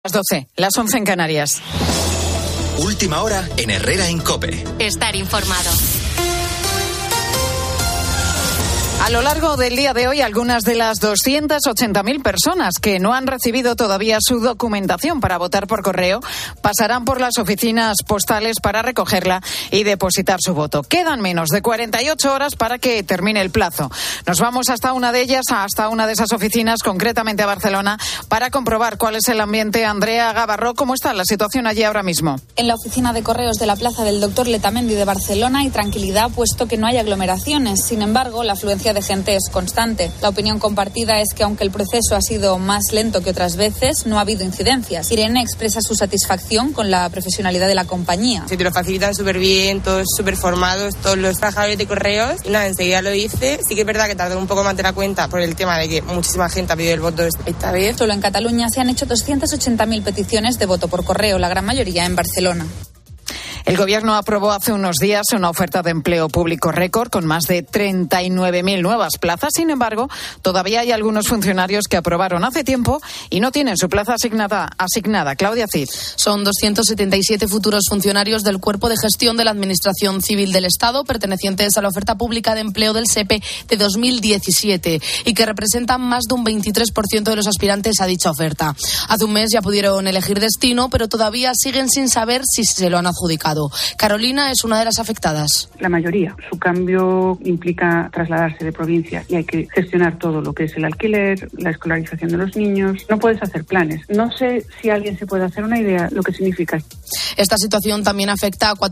Las 12, las 11 en Canarias. Última hora en Herrera en COPE. Estar informado. A lo largo del día de hoy, algunas de las 280.000 personas que no han recibido todavía su documentación para votar por correo pasarán por las oficinas postales para recogerla y depositar su voto. Quedan menos de 48 horas para que termine el plazo. Nos vamos hasta una de ellas, hasta una de esas oficinas, concretamente a Barcelona, para comprobar cuál es el ambiente. Andrea Gavarró, ¿cómo está la situación allí ahora mismo? En la oficina de correos de la Plaza del Doctor Letamendi de Barcelona hay tranquilidad, puesto que no hay aglomeraciones. Sin embargo, la afluencia de gente es constante. La opinión compartida es que aunque el proceso ha sido más lento que otras veces, no ha habido incidencias. Irene expresa su satisfacción con la profesionalidad de la compañía. Se te lo facilitan súper bien, todos súper formados, todos los trabajadores de correos. Y nada, enseguida lo hice. Sí que es verdad que tardó un poco más de la cuenta por el tema de que muchísima gente ha pedido el voto esta vez. Solo en Cataluña se han hecho 280.000 peticiones de voto por correo, la gran mayoría en Barcelona. El Gobierno aprobó hace unos días una oferta de empleo público récord con más de 39.000 nuevas plazas. Sin embargo, todavía hay algunos funcionarios que aprobaron hace tiempo y no tienen su plaza asignada. Claudia Cid. Son 277 futuros funcionarios del Cuerpo de Gestión de la Administración Civil del Estado, pertenecientes a la oferta pública de empleo del SEPE de 2017 y que representan más de un 23% de los aspirantes a dicha oferta. Hace un mes ya pudieron elegir destino, pero todavía siguen sin saber si se lo han adjudicado. Carolina es una de las afectadas. La mayoría. Su cambio implica trasladarse de provincia y hay que gestionar todo lo que es el alquiler, la escolarización de los niños. No puedes hacer planes. No sé si alguien se puede hacer una idea lo que significa. Esta situación también afecta a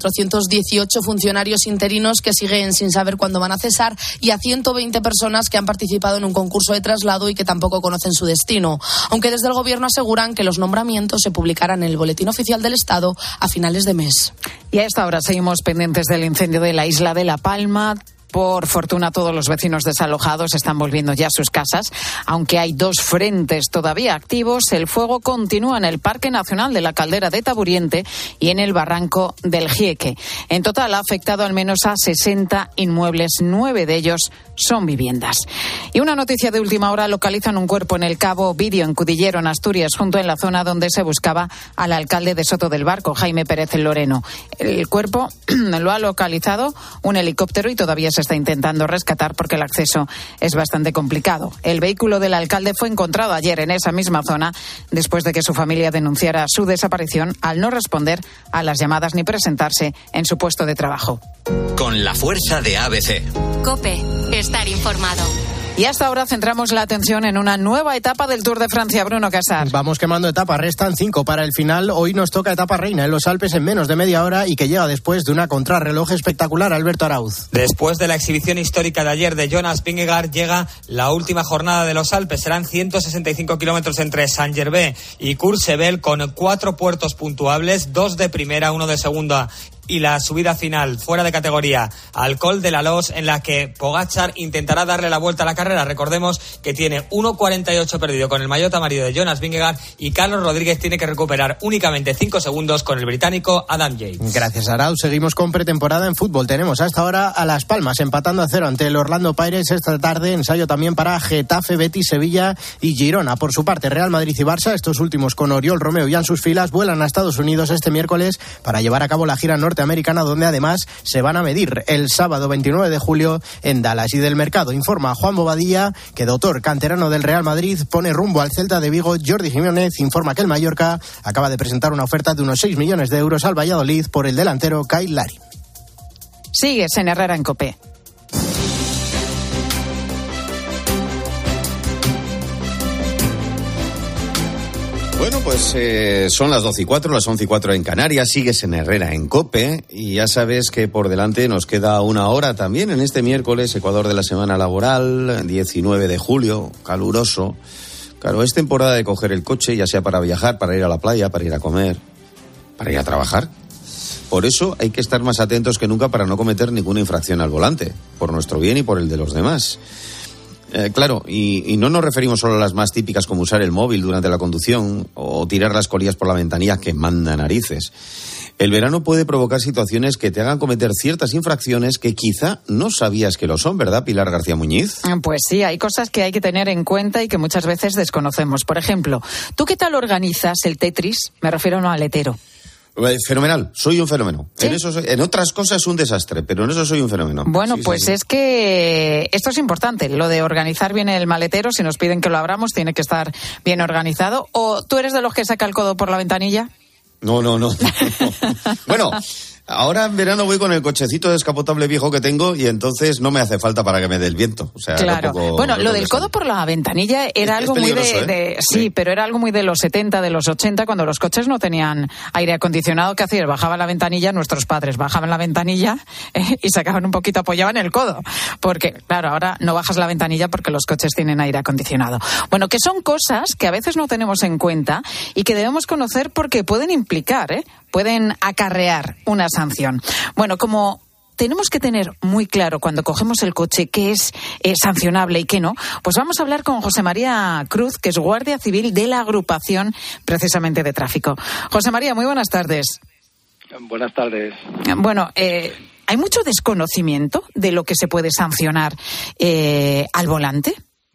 418 funcionarios interinos que siguen sin saber cuándo van a cesar y a 120 personas que han participado en un concurso de traslado y que tampoco conocen su destino. Aunque desde el Gobierno aseguran que los nombramientos se publicarán en el Boletín Oficial del Estado a finales de mes. Y a esta hora seguimos pendientes del incendio de la isla de La Palma. Por fortuna, todos los vecinos desalojados están volviendo ya a sus casas. Aunque hay dos frentes todavía activos, el fuego continúa en el Parque Nacional de la Caldera de Taburiente y en el Barranco del Gieque. En total ha afectado al menos a 60 inmuebles, 9 de ellos son viviendas. Y una noticia de última hora: localizan un cuerpo en el Cabo Vidio, en Cudillero, en Asturias, junto en la zona donde se buscaba al alcalde de Soto del Barco, Jaime Pérez Loreno. El cuerpo lo ha localizado un helicóptero y todavía se está intentando rescatar porque el acceso es bastante complicado. El vehículo del alcalde fue encontrado ayer en esa misma zona después de que su familia denunciara su desaparición al no responder a las llamadas ni presentarse en su puesto de trabajo. Con la fuerza de ABC. COPE. Estar informado. Y hasta ahora centramos la atención en una nueva etapa del Tour de Francia. Bruno Casar. Vamos quemando etapas, restan 5 para el final. Hoy nos toca etapa reina en los Alpes en menos de media hora y que llega después de una contrarreloj espectacular. Alberto Arauz. Después de la exhibición histórica de ayer de Jonas Vingegaard, llega la última jornada de los Alpes. Serán 165 kilómetros entre Saint-Gervais y Courchevel, con 4 puertos puntuables, 2 de primera, 1 de segunda. Y la subida final, fuera de categoría, al Col de la Loze, en la que Pogačar intentará darle la vuelta a la carrera. Recordemos que tiene 1.48 perdido con el maillot amarillo de Jonas Vingegaard y Carlos Rodríguez tiene que recuperar únicamente 5 segundos con el británico Adam Yates. Gracias, Arau. Seguimos con pretemporada en fútbol. Tenemos hasta ahora a Las Palmas empatando a 0 ante el Orlando Pirates esta tarde. Ensayo también para Getafe, Betis, Sevilla y Girona. Por su parte, Real Madrid y Barça, estos últimos con Oriol Romeo ya en sus filas, vuelan a Estados Unidos este miércoles para llevar a cabo la gira norteamericana, donde además se van a medir el sábado 29 de julio en Dallas. Y del mercado informa Juan Bobadilla que Doutor, canterano del Real Madrid, pone rumbo al Celta de Vigo. Jordi Jiménez informa que el Mallorca acaba de presentar una oferta de unos 6 millones de euros al Valladolid por el delantero Kyle Lari. Sigues en Herrera en COPE. Bueno, pues son las 12:04, las 11:04 en Canarias. Sigues en Herrera en COPE y ya sabes que por delante nos queda una hora también en este miércoles, Ecuador de la semana laboral, 19 de julio, caluroso. Claro, es temporada de coger el coche, ya sea para viajar, para ir a la playa, para ir a comer, para ir a trabajar. Por eso hay que estar más atentos que nunca para no cometer ninguna infracción al volante, por nuestro bien y por el de los demás. Claro, y no nos referimos solo a las más típicas como usar el móvil durante la conducción o tirar las colillas por la ventanilla, que manda narices. El verano puede provocar situaciones que te hagan cometer ciertas infracciones que quizá no sabías que lo son, ¿verdad, Pilar García Muñiz? Pues sí, hay cosas que hay que tener en cuenta y que muchas veces desconocemos. Por ejemplo, ¿tú qué tal organizas el Tetris? Me refiero a un aletero. Fenomenal, soy un fenómeno. ¿Sí? En otras cosas un desastre, pero en eso soy un fenómeno. Bueno, sí, pues sí. Es que esto es importante, lo de organizar bien el maletero. Si nos piden que lo abramos, tiene que estar bien organizado. ¿O tú eres de los que saca el codo por la ventanilla? No. Bueno, ahora en verano voy con el cochecito descapotable viejo que tengo y entonces no me hace falta para que me dé el viento. O sea, claro. Bueno, lo del codo por la ventanilla era algo muy sí, pero era algo muy de los 70, de los 80, cuando los coches no tenían aire acondicionado. ¿Qué hacían? Bajaban la ventanilla, nuestros padres bajaban la ventanilla y sacaban un poquito, apoyaban el codo. Porque, claro, ahora no bajas la ventanilla porque los coches tienen aire acondicionado. Bueno, que son cosas que a veces no tenemos en cuenta y que debemos conocer porque pueden implicar, pueden acarrear una sanción. Bueno, como tenemos que tener muy claro cuando cogemos el coche qué es sancionable y qué no, pues vamos a hablar con José María Cruz, que es guardia civil de la agrupación precisamente de tráfico. José María, muy buenas tardes. Buenas tardes. Bueno, ¿hay mucho desconocimiento de lo que se puede sancionar al volante?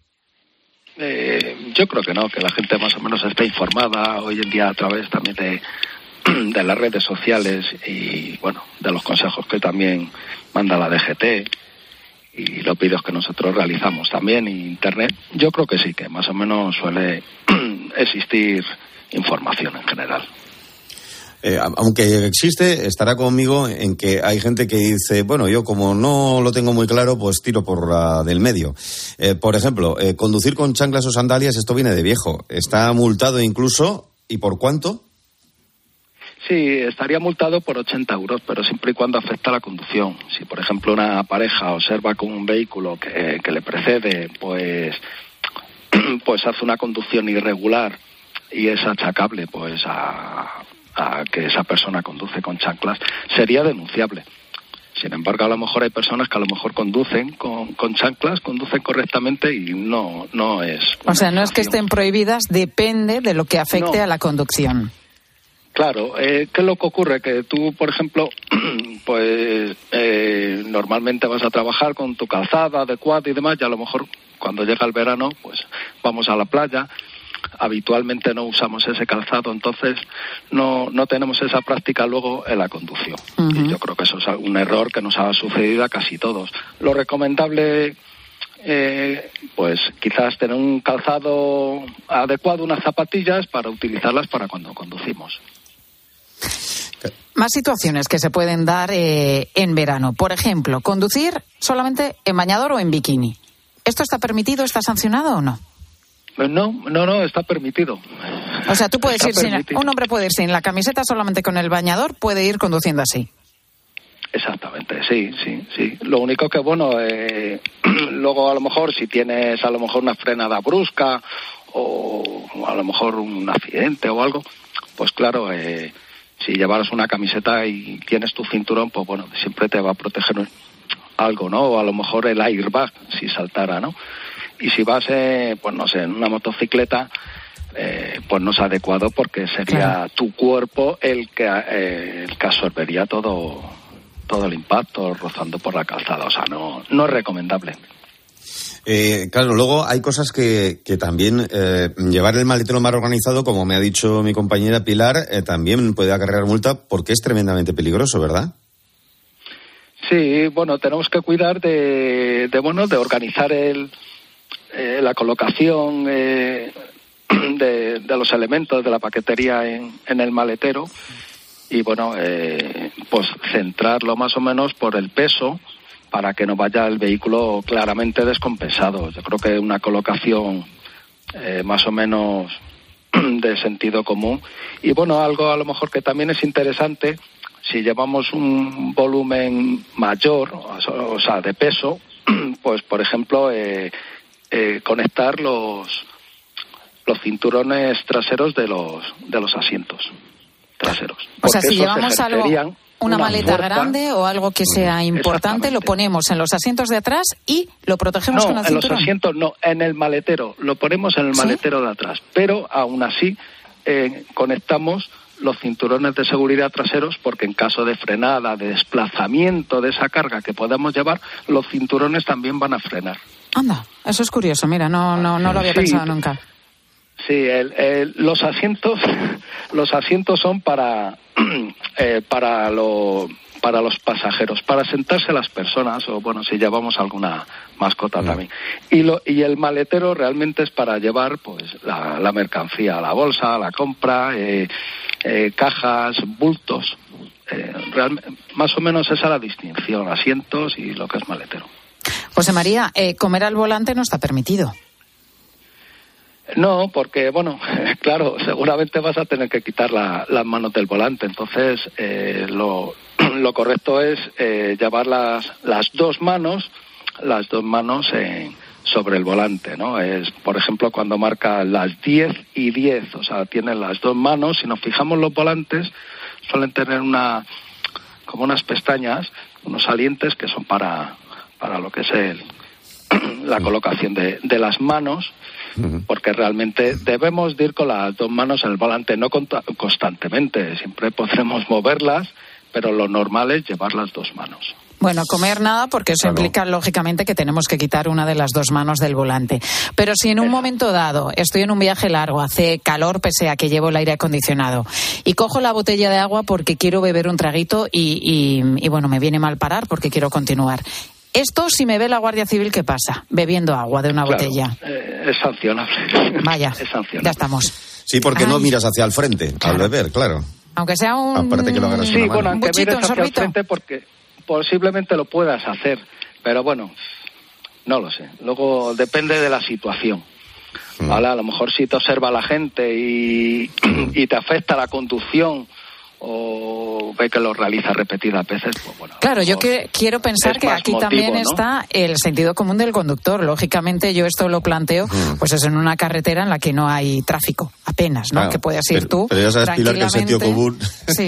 Yo creo que no, que la gente más o menos está informada hoy en día a través también de las redes sociales y, bueno, de los consejos que también manda la DGT y los vídeos que nosotros realizamos también en Internet. Yo creo que sí, que más o menos suele existir información en general. Aunque existe, estará conmigo en que hay gente que dice, bueno, yo como no lo tengo muy claro, pues tiro por la del medio. Por ejemplo, conducir con chanclas o sandalias, esto viene de viejo. Está multado incluso, ¿y por cuánto? Sí, estaría multado por 80 euros, pero siempre y cuando afecta a la conducción. Si, por ejemplo, una pareja observa con un vehículo que le precede, pues hace una conducción irregular y es achacable pues a que esa persona conduce con chanclas, sería denunciable. Sin embargo, a lo mejor hay personas que a lo mejor conducen con chanclas, conducen correctamente y no es... O sea, no es que estén prohibidas, depende de lo que afecte a la conducción. Claro, ¿qué es lo que ocurre? Que tú, por ejemplo, pues normalmente vas a trabajar con tu calzado adecuado y demás, y a lo mejor cuando llega el verano, pues vamos a la playa. Habitualmente no usamos ese calzado, entonces no tenemos esa práctica luego en la conducción. Uh-huh. Y yo creo que eso es un error que nos ha sucedido a casi todos. Lo recomendable, pues quizás tener un calzado adecuado, unas zapatillas para utilizarlas para cuando conducimos. Más situaciones que se pueden dar en verano. Por ejemplo, conducir solamente en bañador o en bikini. ¿Esto está permitido, está sancionado o no? No, está permitido. O sea, tú puedes un hombre puede ir sin la camiseta, solamente con el bañador, puede ir conduciendo así. Exactamente, sí. Lo único que, bueno, luego a lo mejor si tienes a lo mejor una frenada brusca o a lo mejor un accidente o algo, pues claro, si llevaras una camiseta y tienes tu cinturón, pues bueno, siempre te va a proteger algo, ¿no? O a lo mejor el airbag, si saltara, ¿no? Y si vas, pues no sé, en una motocicleta, pues no es adecuado porque sería tu cuerpo el que absorbería todo el impacto rozando por la calzada. O sea, no es recomendable. Claro, luego hay cosas que también llevar el maletero más organizado, como me ha dicho mi compañera Pilar, también puede acarrear multa porque es tremendamente peligroso, ¿verdad? Sí, bueno, tenemos que cuidar de organizar la colocación de los elementos de la paquetería en el maletero y bueno, pues centrarlo más o menos por el peso para que no vaya el vehículo claramente descompensado. Yo creo que una colocación más o menos de sentido común y bueno, algo a lo mejor que también es interesante, si llevamos un volumen mayor, o sea, de peso, pues por ejemplo conectar los cinturones traseros de los asientos traseros. O sea, si llevamos algo, una maleta grande o algo que sea importante, lo ponemos en los asientos de atrás y lo protegemos con el cinturón. No, en los asientos no, en el maletero, lo ponemos en el maletero de atrás, pero aún así conectamos los cinturones de seguridad traseros, porque en caso de frenada, de desplazamiento de esa carga que podamos llevar, los cinturones también van a frenar. Anda, eso es curioso, mira, no lo había pensado nunca. Sí, los asientos son para los pasajeros, para sentarse las personas, o bueno, si llevamos alguna mascota también. Y el maletero realmente es para llevar pues la mercancía, la bolsa, la compra, cajas, bultos. Más o menos esa es la distinción, asientos y lo que es maletero. José María, comer al volante no está permitido. No, porque, bueno, claro, seguramente vas a tener que quitar las manos del volante. Entonces, lo correcto es llevar las dos manos sobre el volante, ¿no? Es, por ejemplo, cuando marca las 10:10, o sea, tienen las dos manos. Si nos fijamos, los volantes suelen tener como unas pestañas, unos salientes que son para lo que es la colocación de las manos, porque realmente debemos de ir con las dos manos en el volante, no constantemente, siempre podremos moverlas, pero lo normal es llevar las dos manos. Bueno, comer nada, porque eso implica lógicamente que tenemos que quitar una de las dos manos del volante. Pero si en un momento dado estoy en un viaje largo, hace calor pese a que llevo el aire acondicionado, y cojo la botella de agua porque quiero beber un traguito y bueno, me viene mal parar porque quiero continuar. Esto, si me ve la Guardia Civil, ¿qué pasa? Bebiendo agua de una botella. Es sancionable. Vaya, es sancionable. Ya estamos. Sí, porque no miras hacia el frente al beber, claro. Aunque sea un... Aparte que lo hagas sí, bueno, aunque buchito, mires hacia el frente, porque posiblemente lo puedas hacer. Pero bueno, no lo sé. Luego depende de la situación. ¿Vale? A lo mejor si te observa la gente y te afecta la conducción, o ve que lo realiza repetidas veces, pues bueno. Claro, yo quiero pensar que aquí motivo, también, ¿no?, está el sentido común del conductor. Lógicamente, yo esto lo planteo, pues es en una carretera en la que no hay tráfico, apenas, ¿no? Claro, que puedas ir tú. Pero ya sabes, Pilar, que el sentido común. Sí.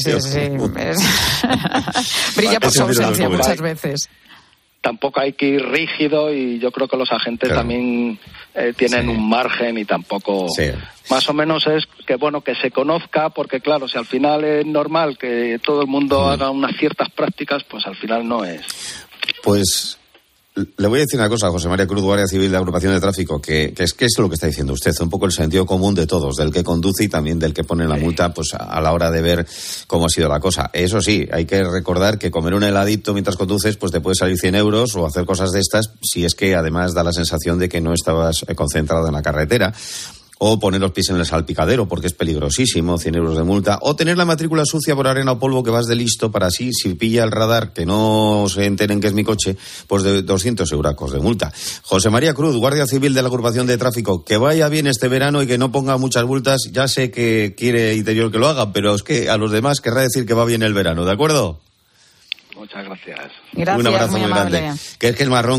Brilla por su ausencia muchas veces. Tampoco hay que ir rígido, y yo creo que los agentes también tienen un margen, y tampoco... Más o menos es que, bueno, que se conozca, porque claro, si al final es normal que todo el mundo haga unas ciertas prácticas, pues al final no es. Pues le voy a decir una cosa, José María Cruz, Guardia Civil de Agrupación de Tráfico, que es lo que está diciendo usted, un poco el sentido común de todos, del que conduce y también del que pone la multa, pues a la hora de ver cómo ha sido la cosa. Eso sí, hay que recordar que comer un heladito mientras conduces, pues te puede salir 100 euros, o hacer cosas de estas, si es que además da la sensación de que no estabas concentrado en la carretera. O poner los pies en el salpicadero, porque es peligrosísimo, 100 euros de multa. O tener la matrícula sucia por arena o polvo, que vas de listo, para así, si pilla el radar, que no se enteren que es mi coche, pues de 200 euracos de multa. José María Cruz, Guardia Civil de la Agrupación de Tráfico, que vaya bien este verano y que no ponga muchas multas. Ya sé que quiere Interior que lo haga, pero es que a los demás querrá decir que va bien el verano, ¿de acuerdo? Muchas gracias. Un abrazo muy amable. grande. Que es que el marrón,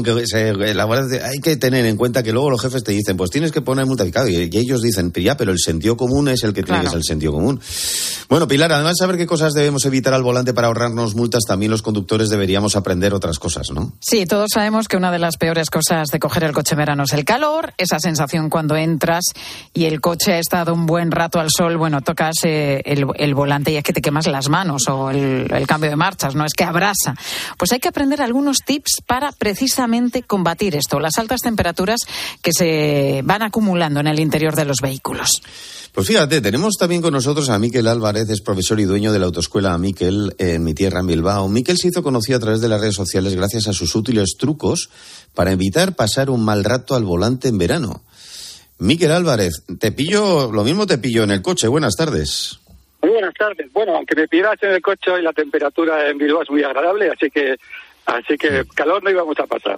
hay que tener en cuenta que luego los jefes te dicen, pues tienes que poner multa, y ellos dicen, pero el sentido común es el que tiene que ser el sentido común. Bueno, Pilar, además de saber qué cosas debemos evitar al volante para ahorrarnos multas, también los conductores deberíamos aprender otras cosas, ¿no? Sí, todos sabemos que una de las peores cosas de coger el coche en verano es el calor, esa sensación cuando entras y el coche ha estado un buen rato al sol, bueno, tocas el volante y es que te quemas las manos, o el cambio de marchas, no es que abrasa. Pues hay que aprender algunos tips para precisamente combatir esto, las altas temperaturas que se van acumulando en el interior de los vehículos. Pues fíjate, tenemos también con nosotros a Miquel Álvarez, es profesor y dueño de la autoescuela Miquel en mi tierra, en Bilbao. Miquel se hizo conocido a través de las redes sociales gracias a sus útiles trucos para evitar pasar un mal rato al volante en verano. Miquel Álvarez, lo mismo te pillo en el coche. Buenas tardes. Muy buenas tardes. Bueno, aunque me pillas en el coche, hoy la temperatura en Bilbao es muy agradable, así que calor no íbamos a pasar.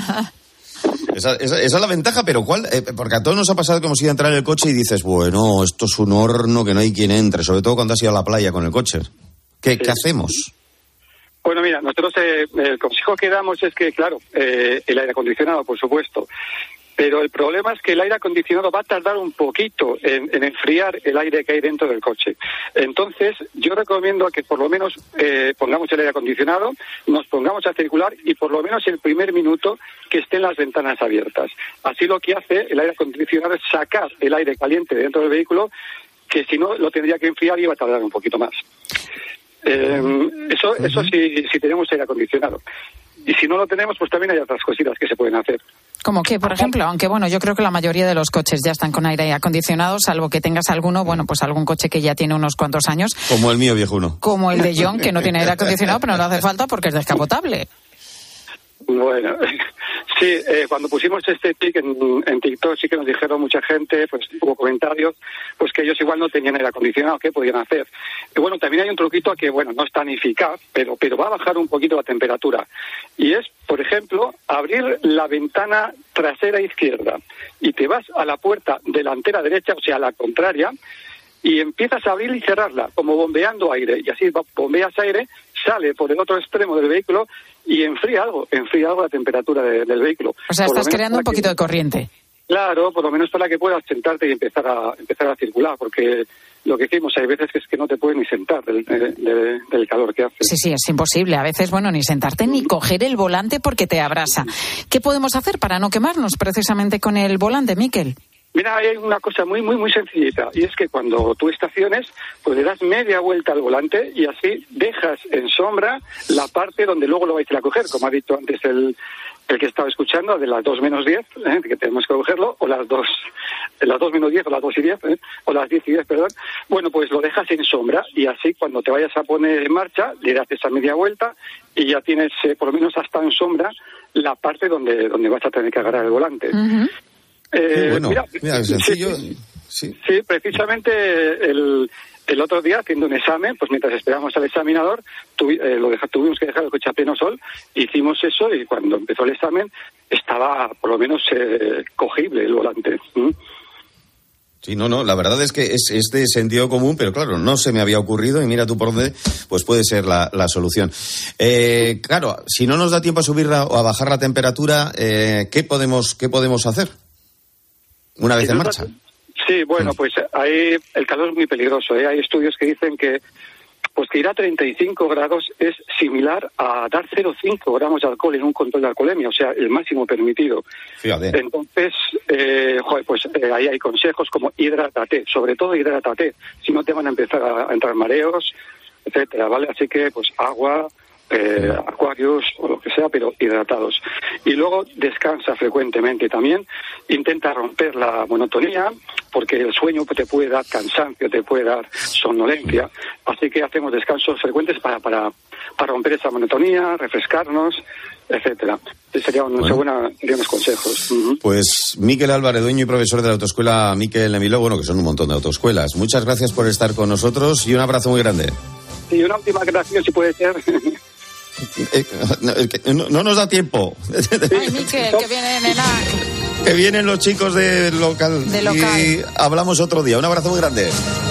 Esa es la ventaja, pero ¿cuál? Porque a todos nos ha pasado que hemos ido a entrar en el coche y dices, bueno, esto es un horno que no hay quien entre, sobre todo cuando has ido a la playa con el coche. ¿Qué hacemos? Bueno, mira, nosotros el consejo que damos es que, claro, el aire acondicionado, por supuesto, pero el problema es que el aire acondicionado va a tardar un poquito en enfriar el aire que hay dentro del coche. Entonces, yo recomiendo que por lo menos pongamos el aire acondicionado, nos pongamos a circular y por lo menos el primer minuto que estén las ventanas abiertas. Así lo que hace el aire acondicionado es sacar el aire caliente dentro del vehículo, que si no lo tendría que enfriar y iba a tardar un poquito más. Eso si tenemos aire acondicionado. Y si no lo tenemos, pues también hay otras cositas que se pueden hacer. ¿Cómo qué, por ejemplo? Aunque bueno, yo creo que la mayoría de los coches ya están con aire acondicionado, salvo que tengas alguno, bueno, pues algún coche que ya tiene unos cuantos años. Como el mío, viejuno. Como el de John, que no tiene aire acondicionado, pero no le hace falta porque es descapotable. Bueno, sí, cuando pusimos este tic en TikTok sí que nos dijeron mucha gente, pues hubo comentarios, pues que ellos igual no tenían aire acondicionado, ¿qué podían hacer? Y bueno, también hay un truquito que, bueno, no es tan eficaz, pero va a bajar un poquito la temperatura. Y es, por ejemplo, abrir la ventana trasera izquierda y te vas a la puerta delantera derecha, o sea, a la contraria, y empiezas a abrir y cerrarla, como bombeando aire, y así bombeas aire, sale por el otro extremo del vehículo y enfría algo la temperatura del vehículo. O sea, estás creando un poquito de corriente. Claro, por lo menos para que puedas sentarte y empezar a circular, porque lo que decimos, hay veces que es que no te puedes ni sentar del calor que hace. Sí, es imposible. A veces, bueno, ni sentarte ni coger el volante porque te abrasa. ¿Qué podemos hacer para no quemarnos precisamente con el volante, Miquel? Mira, hay una cosa muy sencillita, y es que cuando tú estaciones, pues le das media vuelta al volante y así dejas en sombra la parte donde luego lo vais a coger, como ha dicho antes el que estaba escuchando, de las 2 menos 10, que tenemos que cogerlo, o las 2 menos 10, o las 2 y 10, o las 10 y 10, perdón. Bueno, pues lo dejas en sombra y así cuando te vayas a poner en marcha, le das esa media vuelta y ya tienes, por lo menos hasta en sombra, la parte donde vas a tener que agarrar el volante. Uh-huh. Mira, sencillo. Sí, precisamente el otro día, haciendo un examen, pues mientras esperábamos al examinador, tuvimos que dejar el coche a pleno sol, hicimos eso y cuando empezó el examen estaba por lo menos cogible el volante. Sí, no, la verdad es que es de sentido común, pero claro, no se me había ocurrido y mira tú por dónde, pues puede ser la solución. Claro, si no nos da tiempo a subirla o a bajar la temperatura, ¿qué podemos hacer una vez en marcha? Sí, bueno, pues ahí el calor es muy peligroso. Hay estudios que dicen que ir a 35 grados es similar a dar 0,5 gramos de alcohol en un control de alcoholemia, o sea, el máximo permitido. Fíjate. Entonces, ahí hay consejos como hidrátate, sobre todo hidrátate, si no te van a empezar a entrar mareos, etcétera, ¿vale? Así que, pues, agua, acuarios o lo que sea, pero hidratados. Y luego descansa frecuentemente también. Intenta romper la monotonía, porque el sueño te puede dar cansancio, te puede dar somnolencia. Así que hacemos descansos frecuentes para romper esa monotonía, refrescarnos, etcétera. Serían unos consejos. Uh-huh. Pues Miquel Álvarez, dueño y profesor de la autoescuela Miquel Emiló, que son un montón de autoescuelas. Muchas gracias por estar con nosotros y un abrazo muy grande. Y una última gracia, si puede ser. No nos da tiempo. Ay, Miquel, que vienen que vienen los chicos del local. Y hablamos otro día. Un abrazo muy grande.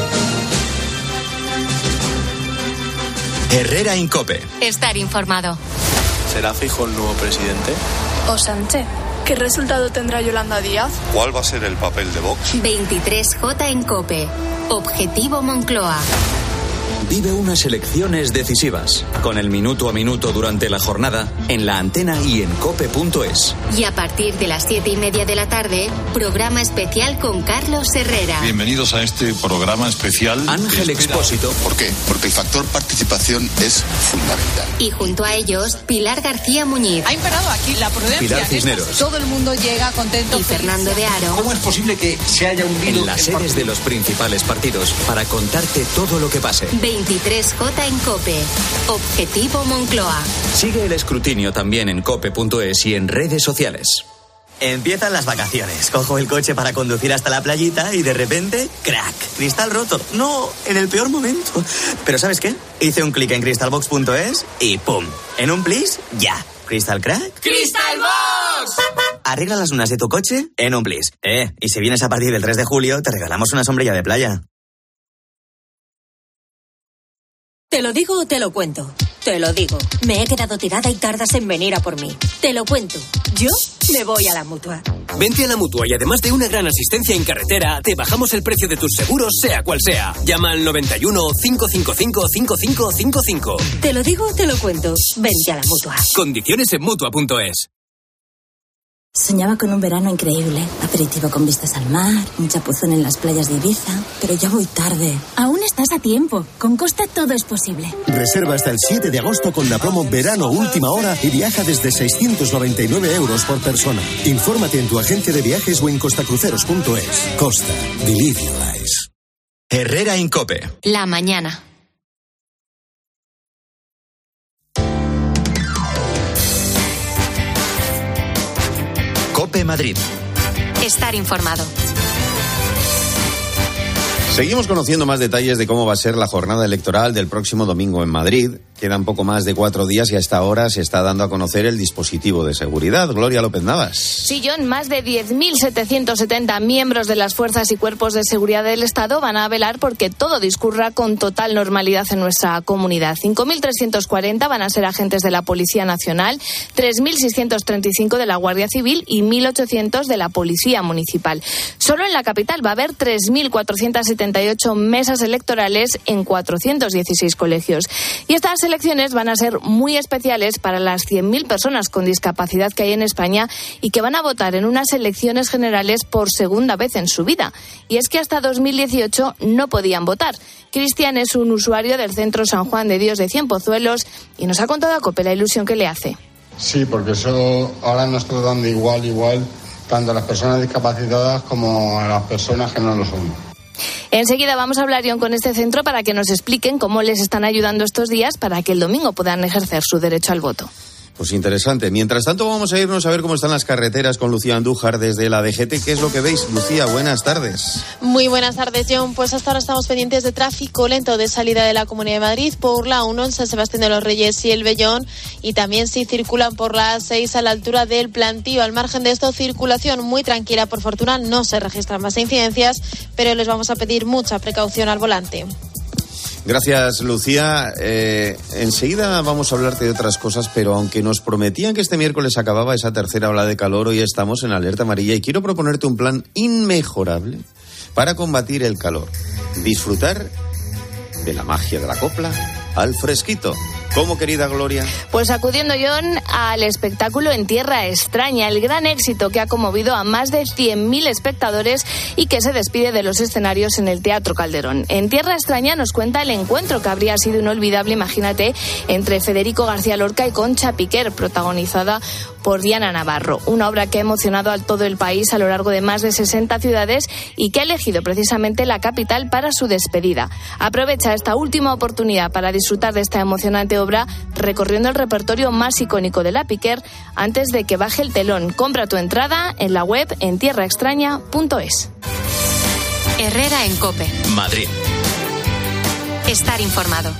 Herrera en COPE. Estar informado. ¿Será Feijóo el nuevo presidente? ¿O Sánchez? ¿Qué resultado tendrá Yolanda Díaz? ¿Cuál va a ser el papel de Vox? 23J en COPE. Objetivo Moncloa. Vive unas elecciones decisivas, con el minuto a minuto durante la jornada, en la antena y en cope.es. Y a partir de las 7:30 de la tarde, programa especial con Carlos Herrera. Bienvenidos a este programa especial. Ángel Expósito. ¿Por qué? Porque el factor participación es fundamental. Y junto a ellos, Pilar García Muñiz. Ha imperado aquí la prudencia. Pilar Cisneros. Todo el mundo llega contento. Y Fernando de Aro. ¿Cómo es posible que se haya hundido en las sedes de los principales partidos para contarte todo lo que pase? 23J en COPE. Objetivo Moncloa. Sigue el escrutinio también en cope.es y en redes sociales. Empiezan las vacaciones. Cojo el coche para conducir hasta la playita y de repente, ¡crack! Cristal roto. No, en el peor momento. Pero ¿sabes qué? Hice un clic en crystalbox.es y ¡pum! En un plis, ya. ¿Crystal crack? ¡Crystal Box! Arregla las lunas de tu coche en un plis. Y si vienes a partir del 3 de julio, te regalamos una sombrilla de playa. ¿Te lo digo o te lo cuento? Te lo digo. Me he quedado tirada y tardas en venir a por mí. Te lo cuento. Yo me voy a la Mutua. Vente a la Mutua y además de una gran asistencia en carretera, te bajamos el precio de tus seguros, sea cual sea. Llama al 91 555 5555. Te lo digo o te lo cuento. Vente a la Mutua. Condiciones en Mutua.es. Soñaba con un verano increíble, aperitivo con vistas al mar, un chapuzón en las playas de Ibiza, pero ya voy tarde. Aún estás a tiempo, con Costa todo es posible. Reserva hasta el 7 de agosto con la promo Verano Última Hora y viaja desde 699 euros por persona. Infórmate en tu agencia de viajes o en costacruceros.es. Costa, believe your lies. Herrera en COPE. La mañana. COPE Madrid. Estar informado. Seguimos conociendo más detalles de cómo va a ser la jornada electoral del próximo domingo en Madrid. Quedan poco más de 4 días y a esta hora se está dando a conocer el dispositivo de seguridad. Gloria López Navas. Sí, John, más de 10.770 miembros de las fuerzas y cuerpos de seguridad del Estado van a velar porque todo discurra con total normalidad en nuestra comunidad. 5.340 van a ser agentes de la Policía Nacional, 3.635 de la Guardia Civil y 1.800 de la Policía Municipal. Solo en la capital va a haber 3.478 mesas electorales en 416 colegios. Y estas elecciones van a ser muy especiales para las 100.000 personas con discapacidad que hay en España y que van a votar en unas elecciones generales por segunda vez en su vida. Y es que hasta 2018 no podían votar. Cristian es un usuario del Centro San Juan de Dios de Cienpozuelos y nos ha contado a COPE la ilusión que le hace. Sí, porque eso ahora nos está dando igual, tanto a las personas discapacitadas como a las personas que no lo son. Enseguida vamos a hablar, John, con este centro para que nos expliquen cómo les están ayudando estos días para que el domingo puedan ejercer su derecho al voto. Pues interesante. Mientras tanto vamos a irnos a ver cómo están las carreteras con Lucía Andújar desde la DGT. ¿Qué es lo que veis? Lucía, buenas tardes. Muy buenas tardes, John. Pues hasta ahora estamos pendientes de tráfico lento de salida de la Comunidad de Madrid por la 1 en San Sebastián de los Reyes y el Vellón, y también si circulan por la 6 a la altura del Plantío. Al margen de esto, circulación muy tranquila. Por fortuna no se registran más incidencias, pero les vamos a pedir mucha precaución al volante. Gracias, Lucía. Enseguida vamos a hablarte de otras cosas, pero aunque nos prometían que este miércoles acababa esa tercera ola de calor, hoy estamos en alerta amarilla y quiero proponerte un plan inmejorable para combatir el calor. Disfrutar de la magia de la copla al fresquito. ¿Cómo, querida Gloria? Pues acudiendo, John, al espectáculo En Tierra Extraña, el gran éxito que ha conmovido a más de 100.000 espectadores y que se despide de los escenarios en el Teatro Calderón. En Tierra Extraña nos cuenta el encuentro que habría sido inolvidable, imagínate, entre Federico García Lorca y Concha Piquer, protagonizada por Diana Navarro. Una obra que ha emocionado a todo el país a lo largo de más de 60 ciudades y que ha elegido precisamente la capital para su despedida. Aprovecha esta última oportunidad para disfrutar de esta emocionante obra recorriendo el repertorio más icónico de la Piquer antes de que baje el telón. Compra tu entrada en la web entierraextraña.es. Herrera en COPE. Madrid. Estar informado.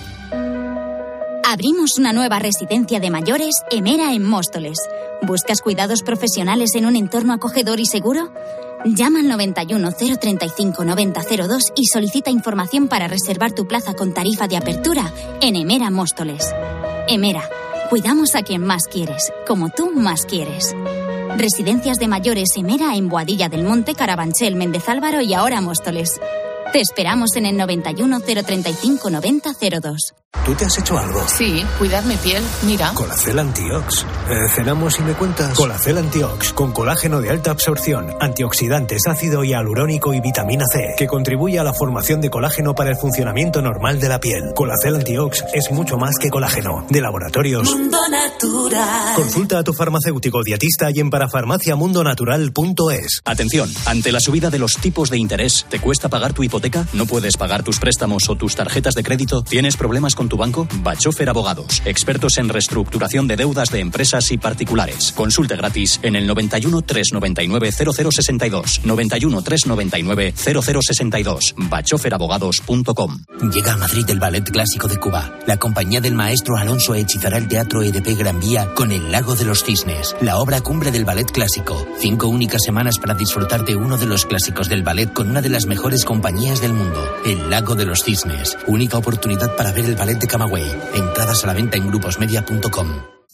Abrimos una nueva residencia de mayores, Emera, en Móstoles. ¿Buscas cuidados profesionales en un entorno acogedor y seguro? Llama al 91 035 9002 y solicita información para reservar tu plaza con tarifa de apertura en Emera Móstoles. Emera, cuidamos a quien más quieres, como tú más quieres. Residencias de mayores Emera en Boadilla del Monte, Carabanchel, Méndez Álvaro y ahora Móstoles. Te esperamos en el 91 035 9002. ¿Tú te has hecho algo? Sí, cuidar mi piel, mira. Colacel Antiox. ¿Cenamos y me cuentas? Colacel Antiox, con colágeno de alta absorción, antioxidantes, ácido hialurónico y vitamina C, que contribuye a la formación de colágeno para el funcionamiento normal de la piel. Colacel Antiox es mucho más que colágeno. De Laboratorios Mundo Natural. Consulta a tu farmacéutico dietista y en parafarmaciamundonatural.es. Atención, ante la subida de los tipos de interés, ¿te cuesta pagar tu hipoteca? ¿No puedes pagar tus préstamos o tus tarjetas de crédito? ¿Tienes problemas con tu banco? Bachofer Abogados, expertos en reestructuración de deudas de empresas y particulares. Consulte gratis en el 91 399 0062. 91 399 0062. bachoferabogados.com. Llega a Madrid el Ballet Clásico de Cuba. La compañía del maestro Alonso hechizará el Teatro EDP Gran Vía con El Lago de los Cisnes, la obra cumbre del ballet clásico. 5 únicas semanas para disfrutar de uno de los clásicos del ballet con una de las mejores compañías del mundo, El Lago de los Cisnes. Única oportunidad para ver el ballet de Camagüey. Entradas a la venta en gruposmedia.com.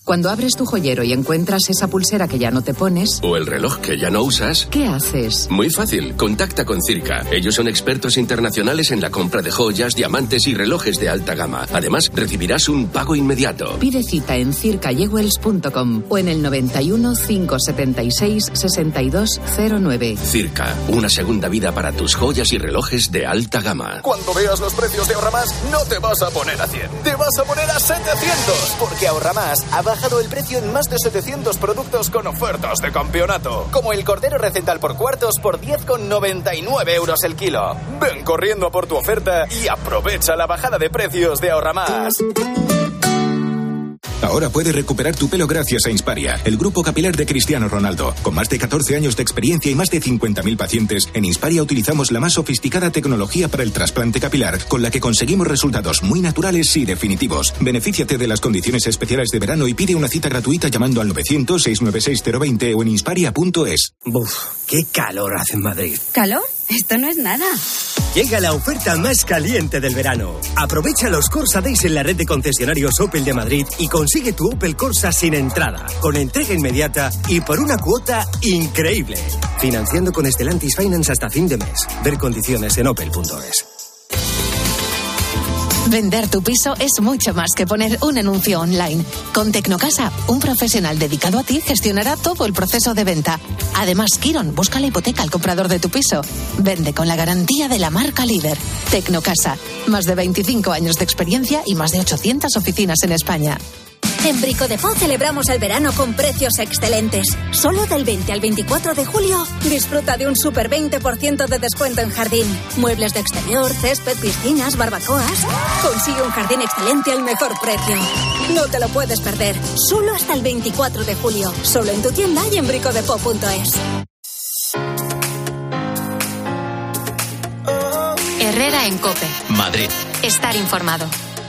Cuando abres tu joyero y encuentras esa pulsera que ya no te pones... O el reloj que ya no usas... ¿Qué haces? Muy fácil, contacta con Circa. Ellos son expertos internacionales en la compra de joyas, diamantes y relojes de alta gama. Además, recibirás un pago inmediato. Pide cita en circayewells.com o en el 91 576 6209. Circa, una segunda vida para tus joyas y relojes de alta gama. Cuando veas los precios de Ahorramás, no te vas a poner a 100, te vas a poner a 700, porque Ahorramás ha bajado el precio en más de 700 productos con ofertas de campeonato, como el cordero recetal por cuartos por 10,99 euros el kilo. Ven corriendo por tu oferta y aprovecha la bajada de precios de Ahorramás. Ahora puedes recuperar tu pelo gracias a Insparia, el grupo capilar de Cristiano Ronaldo. Con más de 14 años de experiencia y más de 50.000 pacientes, en Insparia utilizamos la más sofisticada tecnología para el trasplante capilar, con la que conseguimos resultados muy naturales y definitivos. Benefíciate de las condiciones especiales de verano y pide una cita gratuita llamando al 900-696-020 o en insparia.es. Buf, qué calor hace en Madrid. ¿Calor? Esto no es nada. Llega la oferta más caliente del verano. Aprovecha los Corsa Days en la red de concesionarios Opel de Madrid y consigue tu Opel Corsa sin entrada, con entrega inmediata y por una cuota increíble. Financiando con Stellantis Finance hasta fin de mes. Ver condiciones en opel.es. Vender tu piso es mucho más que poner un anuncio online. Con Tecnocasa, un profesional dedicado a ti gestionará todo el proceso de venta. Además, Kiron busca la hipoteca al comprador de tu piso. Vende con la garantía de la marca líder. Tecnocasa, más de 25 años de experiencia y más de 800 oficinas en España. En Brico de Po celebramos el verano con precios excelentes. Solo del 20 al 24 de julio disfruta de un super 20% de descuento en jardín. Muebles de exterior, césped, piscinas, barbacoas. Consigue un jardín excelente al mejor precio. No te lo puedes perder. Solo hasta el 24 de julio. Solo en tu tienda y en bricodepo.es. Herrera en COPE. Madrid. Estar informado.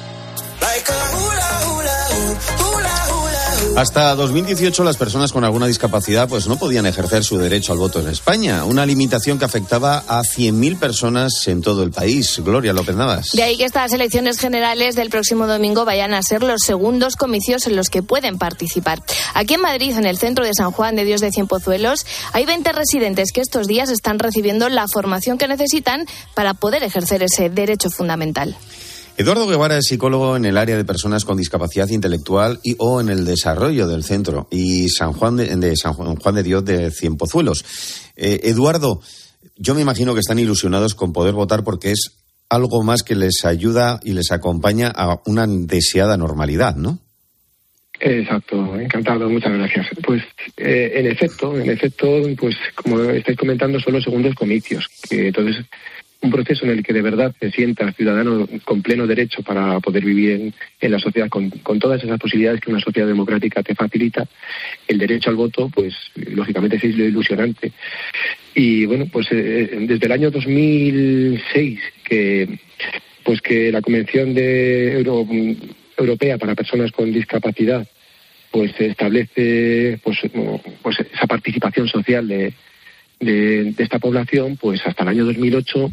Hasta 2018 las personas con alguna discapacidad pues no podían ejercer su derecho al voto en España, una limitación que afectaba a 100.000 personas en todo el país. Gloria López Navas. De ahí que estas elecciones generales del próximo domingo vayan a ser los segundos comicios en los que pueden participar. Aquí en Madrid, en el centro de San Juan de Dios de Cienpozuelos, hay 20 residentes que estos días están recibiendo la formación que necesitan para poder ejercer ese derecho fundamental. Eduardo Guevara es psicólogo en el área de personas con discapacidad intelectual o en el desarrollo del centro y San Juan de Dios de Cienpozuelos. Eduardo, yo me imagino que están ilusionados con poder votar porque es algo más que les ayuda y les acompaña a una deseada normalidad, ¿no? Exacto, encantado, muchas gracias. Pues en efecto, pues como estáis comentando, son los segundos comicios, que entonces un proceso en el que de verdad se sienta ciudadano con pleno derecho para poder vivir en la sociedad con todas esas posibilidades que una sociedad democrática te facilita. El derecho al voto, pues lógicamente es ilusionante. Y bueno, pues desde el año 2006 que la Convención Europea para Personas con Discapacidad pues establece pues esa participación social de esta población, pues hasta el año 2008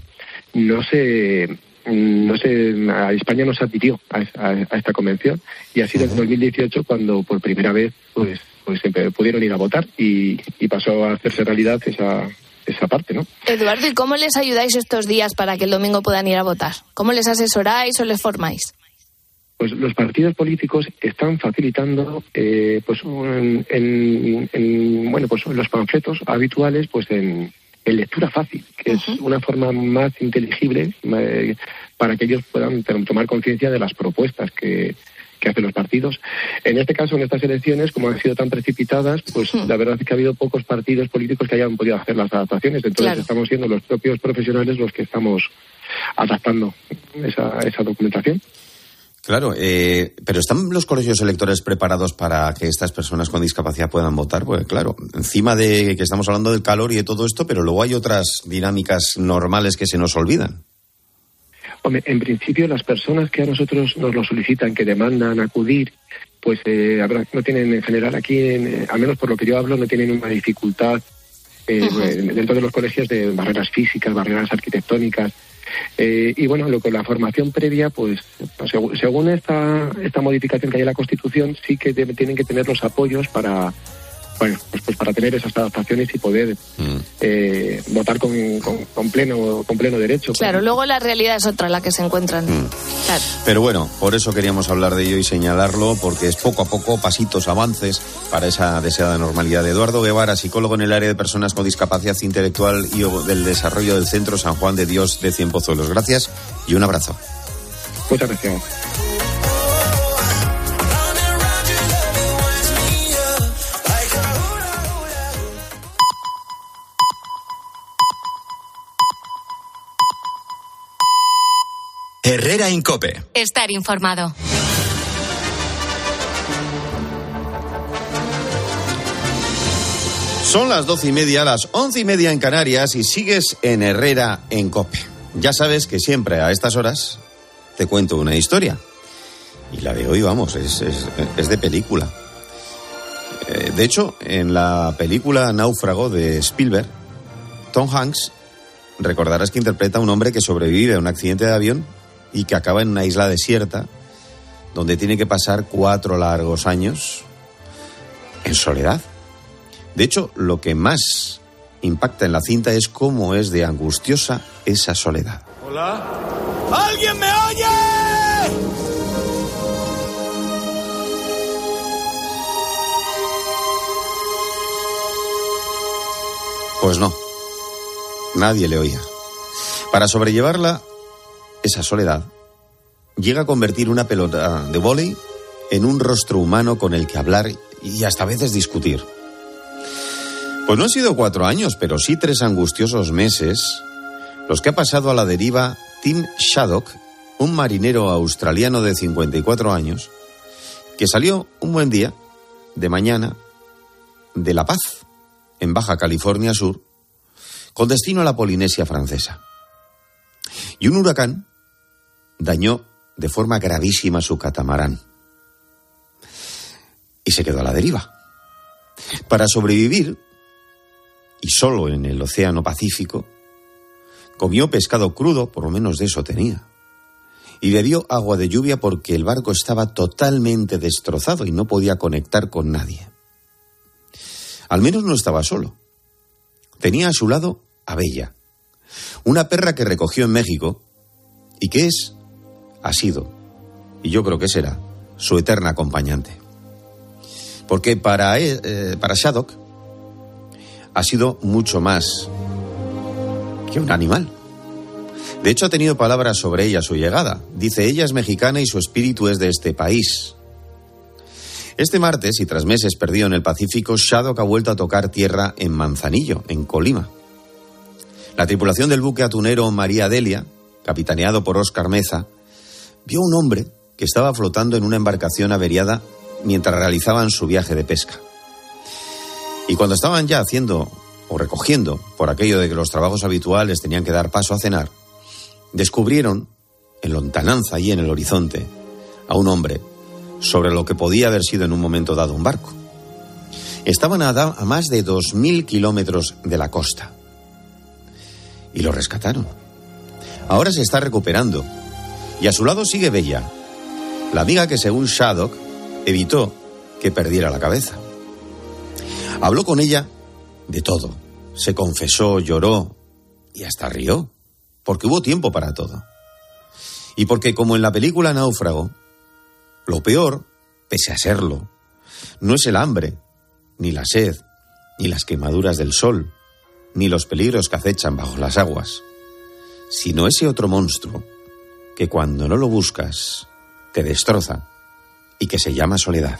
a España no se adhirió a esta convención y ha sido en 2018 cuando por primera vez pues pudieron ir a votar y pasó a hacerse realidad esa parte, ¿no? Eduardo, ¿y cómo les ayudáis estos días para que el domingo puedan ir a votar? ¿Cómo les asesoráis o les formáis? Pues los partidos políticos están facilitando los panfletos habituales pues en lectura fácil, que es una forma más inteligible para que ellos puedan tomar conciencia de las propuestas que hacen los partidos. En este caso, en estas elecciones, como han sido tan precipitadas, pues la verdad es que ha habido pocos partidos políticos que hayan podido hacer las adaptaciones. Entonces estamos siendo los propios profesionales los que estamos adaptando esa documentación. Claro, pero ¿están los colegios electorales preparados para que estas personas con discapacidad puedan votar? Pues claro, encima de que estamos hablando del calor y de todo esto, pero luego hay otras dinámicas normales que se nos olvidan. Hombre, en principio las personas que a nosotros nos lo solicitan, que demandan acudir, pues no tienen en general aquí, al menos por lo que yo hablo, no tienen una dificultad dentro de los colegios de barreras físicas, barreras arquitectónicas. Y bueno, lo que la formación previa, pues según esta modificación que hay en la Constitución, sí que tienen que tener los apoyos para para tener esas adaptaciones y poder votar con pleno derecho. Claro, luego la realidad es otra la que se encuentran. Claro. Pero bueno, por eso queríamos hablar de ello y señalarlo, porque es poco a poco, pasitos, avances para esa deseada normalidad. Eduardo Guevara, psicólogo en el área de personas con discapacidad intelectual y del desarrollo del Centro San Juan de Dios de Cienpozuelos. Gracias y un abrazo. Muchas gracias. Herrera Incope. Estar informado. Son las 12:30, las 11:30 en Canarias y sigues en Herrera en Cope. Ya sabes que siempre a estas horas te cuento una historia. Y la de hoy, vamos, es de película. De hecho, en la película Náufrago de Spielberg, Tom Hanks, recordarás que interpreta a un hombre que sobrevive a un accidente de avión y que acaba en una isla desierta donde tiene que pasar 4 largos años en soledad. De hecho, lo que más impacta en la cinta es cómo es de angustiosa esa soledad. ¿Hola? ¿Alguien me oye? Pues no, nadie le oía. Para sobrellevarla, esa soledad, llega a convertir una pelota de vóley en un rostro humano con el que hablar y hasta a veces discutir. Pues no han sido 4 años, pero sí 3 angustiosos meses los que ha pasado a la deriva Tim Shaddock, un marinero australiano de 54 años, que salió un buen día, de mañana, de La Paz, en Baja California Sur, con destino a la Polinesia Francesa. Y un huracán dañó de forma gravísima su catamarán. Y se quedó a la deriva. Para sobrevivir, y solo en el Océano Pacífico, comió pescado crudo, por lo menos de eso tenía, y bebió agua de lluvia porque el barco estaba totalmente destrozado y no podía conectar con nadie. Al menos no estaba solo. Tenía a su lado a Bella, una perra que recogió en México y que ha sido, y yo creo que será, su eterna acompañante. Porque para Shaddock ha sido mucho más que un animal. De hecho, ha tenido palabras sobre ella a su llegada. Dice, ella es mexicana y su espíritu es de este país. Este martes, y tras meses perdido en el Pacífico, Shaddock ha vuelto a tocar tierra en Manzanillo, en Colima. La tripulación del buque atunero María Delia, capitaneado por Óscar Meza, vio a un hombre que estaba flotando en una embarcación averiada mientras realizaban su viaje de pesca. Y cuando estaban ya haciendo o recogiendo, por aquello de que los trabajos habituales tenían que dar paso a cenar, descubrieron, en lontananza y en el horizonte, a un hombre sobre lo que podía haber sido en un momento dado un barco. Estaban a más de 2.000 kilómetros de la costa. Y lo rescataron. Ahora se está recuperando. Y a su lado sigue Bella, la amiga que, según Shaddock, evitó que perdiera la cabeza. Habló con ella de todo. Se confesó, lloró y hasta rió. Porque hubo tiempo para todo. Y porque, como en la película Náufrago, lo peor, pese a serlo, no es el hambre, ni la sed, ni las quemaduras del sol, ni los peligros que acechan bajo las aguas, sino ese otro monstruo que cuando no lo buscas te destroza y que se llama soledad.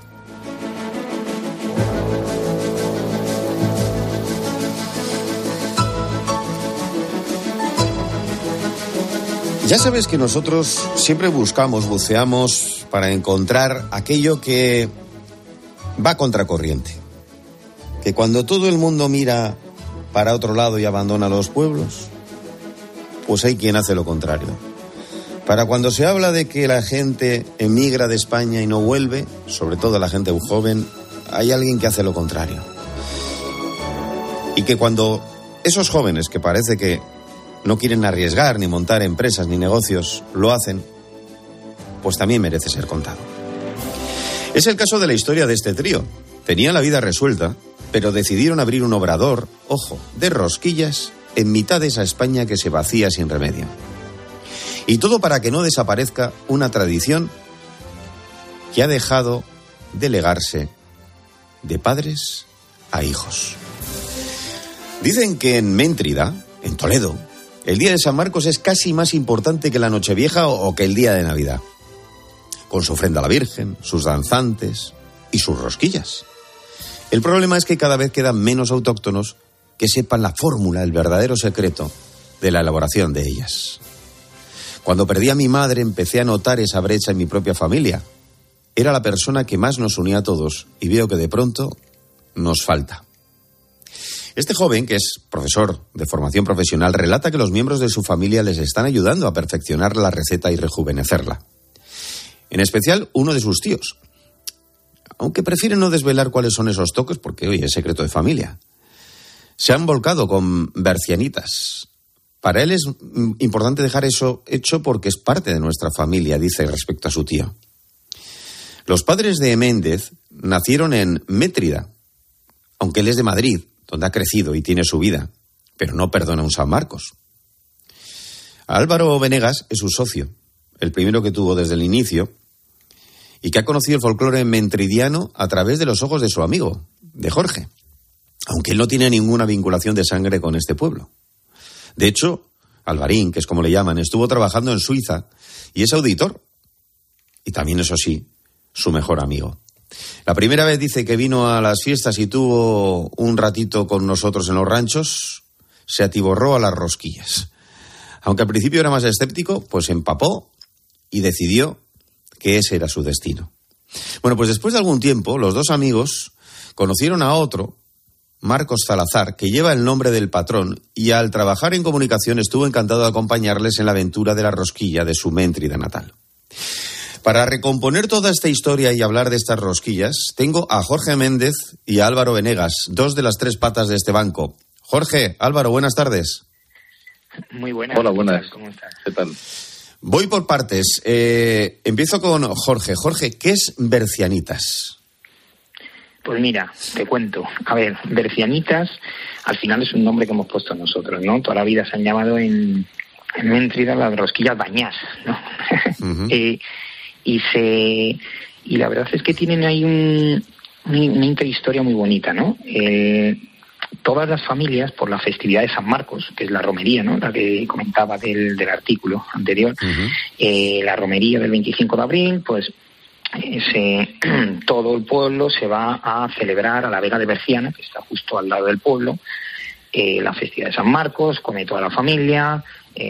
Ya sabes que nosotros siempre buceamos para encontrar aquello que va contracorriente. Que cuando todo el mundo mira para otro lado y abandona los pueblos, pues hay quien hace lo contrario. Para cuando se habla de que la gente emigra de España y no vuelve, sobre todo la gente joven, hay alguien que hace lo contrario. Y que cuando esos jóvenes que parece que no quieren arriesgar ni montar empresas ni negocios, lo hacen, pues también merece ser contado. Es el caso de la historia de este trío. Tenían la vida resuelta, pero decidieron abrir un obrador, ojo, de rosquillas en mitad de esa España que se vacía sin remedio. Y todo para que no desaparezca una tradición que ha dejado de legarse de padres a hijos. Dicen que en Méntrida, en Toledo, el día de San Marcos es casi más importante que la Nochevieja o que el día de Navidad. Con su ofrenda a la Virgen, sus danzantes y sus rosquillas. El problema es que cada vez quedan menos autóctonos que sepan la fórmula, el verdadero secreto de la elaboración de ellas. Cuando perdí a mi madre empecé a notar esa brecha en mi propia familia. Era la persona que más nos unía a todos y veo que de pronto nos falta. Este joven, que es profesor de formación profesional, relata que los miembros de su familia les están ayudando a perfeccionar la receta y rejuvenecerla. En especial uno de sus tíos. Aunque prefieren no desvelar cuáles son esos toques porque, oye, es secreto de familia. Se han volcado con bercianitas. Para él es importante dejar eso hecho porque es parte de nuestra familia, dice respecto a su tío. Los padres de Méndez nacieron en Métrida, aunque él es de Madrid, donde ha crecido y tiene su vida, pero no perdona un San Marcos. Álvaro Venegas es su socio, el primero que tuvo desde el inicio, y que ha conocido el folclore mentridiano a través de los ojos de su amigo, de Jorge, aunque él no tiene ninguna vinculación de sangre con este pueblo. De hecho, Alvarín, que es como le llaman, estuvo trabajando en Suiza y es auditor, y también, eso sí, su mejor amigo. La primera vez dice que vino a las fiestas y tuvo un ratito con nosotros en los ranchos, se atiborró a las rosquillas. Aunque al principio era más escéptico, pues se empapó y decidió que ese era su destino. Bueno, pues después de algún tiempo, los dos amigos conocieron a otro, Marcos Salazar, que lleva el nombre del patrón, y al trabajar en comunicación estuvo encantado de acompañarles en la aventura de la rosquilla de su Méntrida natal. Para recomponer toda esta historia y hablar de estas rosquillas, tengo a Jorge Méndez y a Álvaro Venegas, dos de las tres patas de este banco. Jorge, Álvaro, buenas tardes. Muy buenas. Hola, buenas. ¿Cómo estás? ¿Qué tal? Voy por partes. Empiezo con Jorge. Jorge, ¿qué es bercianitas? Pues mira, te cuento. A ver, bercianitas, al final es un nombre que hemos puesto nosotros, ¿no? Toda la vida se han llamado en Méntrida las rosquillas bañás, ¿no? Uh-huh. Y la verdad es que tienen ahí una interhistoria muy bonita, ¿no? Todas las familias, por la festividad de San Marcos, que es la romería, ¿no?, la que comentaba del artículo anterior, uh-huh. La romería del 25 de abril, pues todo el pueblo se va a celebrar a la Vega de Berciana, que está justo al lado del pueblo, la festividad de San Marcos, come toda la familia,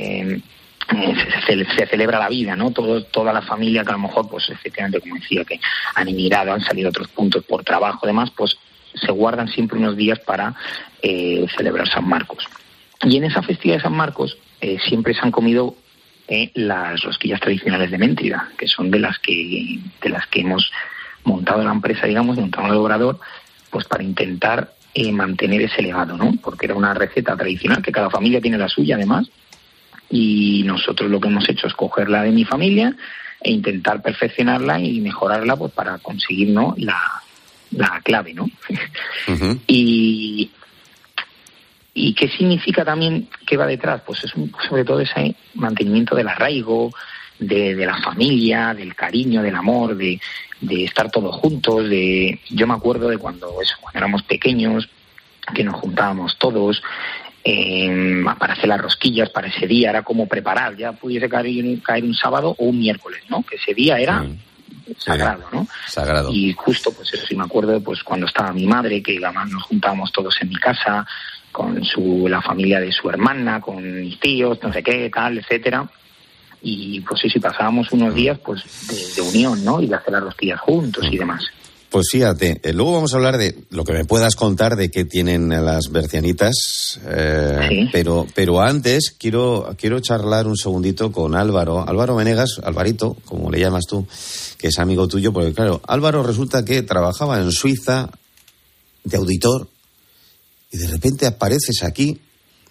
se celebra la vida, ¿no? Toda la familia que a lo mejor, pues efectivamente, como decía, que han emigrado, han salido a otros puntos por trabajo, demás, pues se guardan siempre unos días para celebrar San Marcos. Y en esa festividad de San Marcos siempre se han comido las rosquillas tradicionales de Méntrida, que son de las que hemos montado la empresa, digamos, montado el obrador, pues para intentar mantener ese legado, ¿no? Porque era una receta tradicional que cada familia tiene la suya, además, y nosotros lo que hemos hecho es cogerla de mi familia e intentar perfeccionarla y mejorarla, pues para conseguir, ¿no?, la clave, ¿no? Uh-huh. ¿Y qué significa también que va detrás? Pues es sobre todo ese mantenimiento del arraigo, de la familia, del cariño, del amor, de estar todos juntos. Yo me acuerdo de cuando éramos pequeños, que nos juntábamos todos para hacer las rosquillas para ese día. Era como preparar, ya pudiese caer un sábado o un miércoles, ¿no? Que ese día era sagrado, ¿no? Sagrado. Y justo, pues eso sí me acuerdo, pues cuando estaba mi madre, que además nos juntábamos todos en mi casa, con la familia de su hermana, con mis tíos, no sé qué, tal, etcétera. Y pues sí, pasábamos unos días pues de unión, ¿no? Y de hacer las rosquillas juntos y demás. Pues fíjate, luego vamos a hablar de lo que me puedas contar de qué tienen las bercianitas, sí. pero antes quiero charlar un segundito con Álvaro Venegas, Alvarito, como le llamas tú, que es amigo tuyo, porque claro, Álvaro resulta que trabajaba en Suiza de auditor y de repente apareces aquí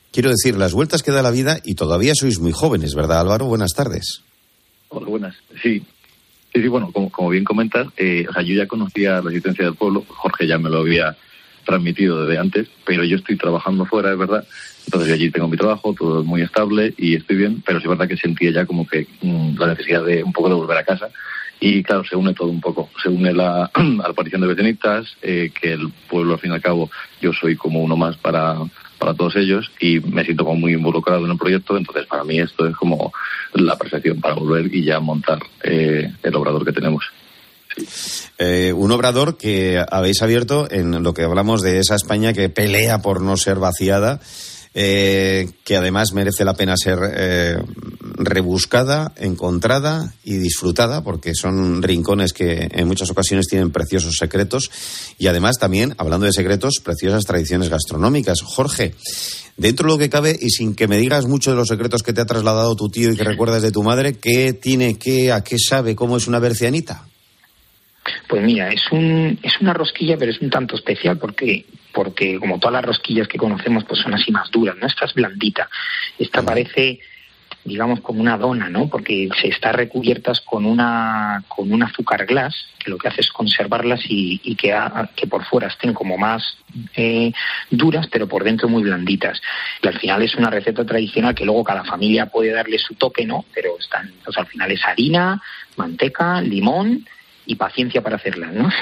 quiero decir, las vueltas que da la vida y todavía sois muy jóvenes, ¿verdad, Álvaro? Buenas tardes. Hola, buenas. Sí, bueno, como bien comentas, yo ya conocía la Resistencia del Pueblo, Jorge ya me lo había transmitido desde antes, pero yo estoy trabajando fuera, es verdad, entonces yo allí tengo mi trabajo, todo es muy estable y estoy bien, pero sí es verdad que sentía ya como que la necesidad de un poco de volver a casa. Y claro, se une todo un poco. Se une la aparición de Bercianitas, que el pueblo, al fin y al cabo, yo soy como uno más para todos ellos y me siento como muy involucrado en el proyecto. Entonces, para mí esto es como la perfección para volver y ya montar el obrador que tenemos. Sí. Un obrador que habéis abierto en lo que hablamos de esa España que pelea por no ser vaciada. Que además merece la pena ser rebuscada, encontrada y disfrutada, porque son rincones que en muchas ocasiones tienen preciosos secretos y además también, hablando de secretos, preciosas tradiciones gastronómicas. Jorge, dentro de lo que cabe y sin que me digas mucho de los secretos que te ha trasladado tu tío y que recuerdas de tu madre, ¿qué tiene, a qué sabe, cómo es una bercianita? Pues mira, es una rosquilla, pero es un tanto especial porque como todas las rosquillas que conocemos pues son así más duras, ¿no? Esta es blandita. Esta parece, digamos, como una dona, ¿no? Porque se está recubiertas con un azúcar glass, que lo que hace es conservarlas y que por fuera estén como más duras, pero por dentro muy blanditas. Y al final es una receta tradicional que luego cada familia puede darle su toque, ¿no? Pero pues al final es harina, manteca, limón y paciencia para hacerlas, ¿no?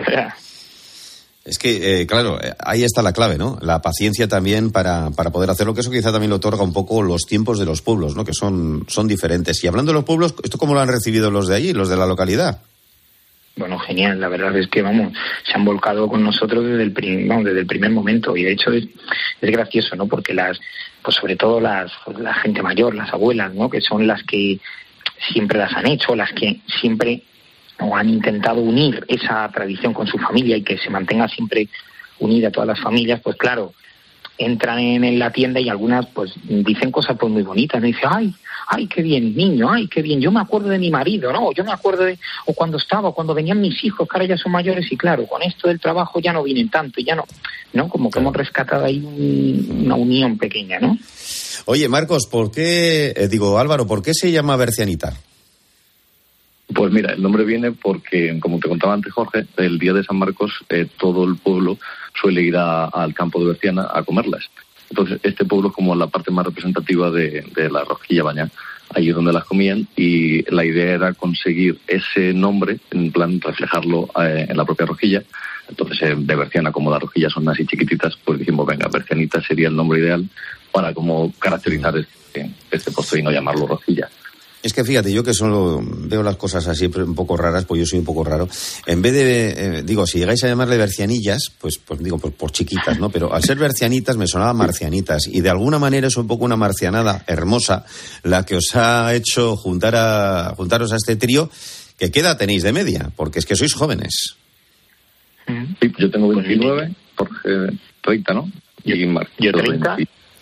Es que, claro, ahí está la clave, ¿no? La paciencia también para poder hacerlo, que eso quizá también lo otorga un poco los tiempos de los pueblos, ¿no? Que son diferentes. Y hablando de los pueblos, ¿esto cómo lo han recibido los de allí, los de la localidad? Bueno, genial. La verdad es que, se han volcado con nosotros desde el primer momento. Y de hecho es gracioso, ¿no? Porque pues sobre todo la gente mayor, las abuelas, ¿no? Que son las que siempre las han hecho, las que siempre o han intentado unir esa tradición con su familia y que se mantenga siempre unida a todas las familias, pues claro, entran en la tienda y algunas pues dicen cosas pues muy bonitas, ¿no? Dice, ay, qué bien, niño, ay, qué bien, yo me acuerdo de mi marido, ¿no? Yo me acuerdo o cuando venían mis hijos, que ahora ya son mayores y claro, con esto del trabajo ya no vienen tanto y ya no, como que hemos rescatado ahí una unión pequeña, ¿no? Oye, Marcos, Álvaro, ¿por qué se llama bercianita? Pues mira, el nombre viene porque, como te contaba antes, Jorge, el día de San Marcos todo el pueblo suele ir al campo de Berciana a comerlas. Entonces, este pueblo es como la parte más representativa de la rosquilla baña. Ahí es donde las comían y la idea era conseguir ese nombre, en plan reflejarlo en la propia rosquilla. Entonces, de Berciana, como las rosquillas son así chiquititas, pues dijimos, venga, Bercianita sería el nombre ideal para como caracterizar este postre y no llamarlo rosquilla. Es que fíjate, yo que solo veo las cosas así un poco raras, pues yo soy un poco raro. En vez de, si llegáis a llamarle bercianillas, pues digo, por chiquitas, ¿no? Pero al ser bercianitas me sonaba marcianitas. Y de alguna manera es un poco una marcianada hermosa la que os ha hecho juntaros a este trío. ¿Qué edad tenéis de media? Porque es que sois jóvenes. Sí, yo tengo 29, Jorge 30, ¿no? Y yo 30.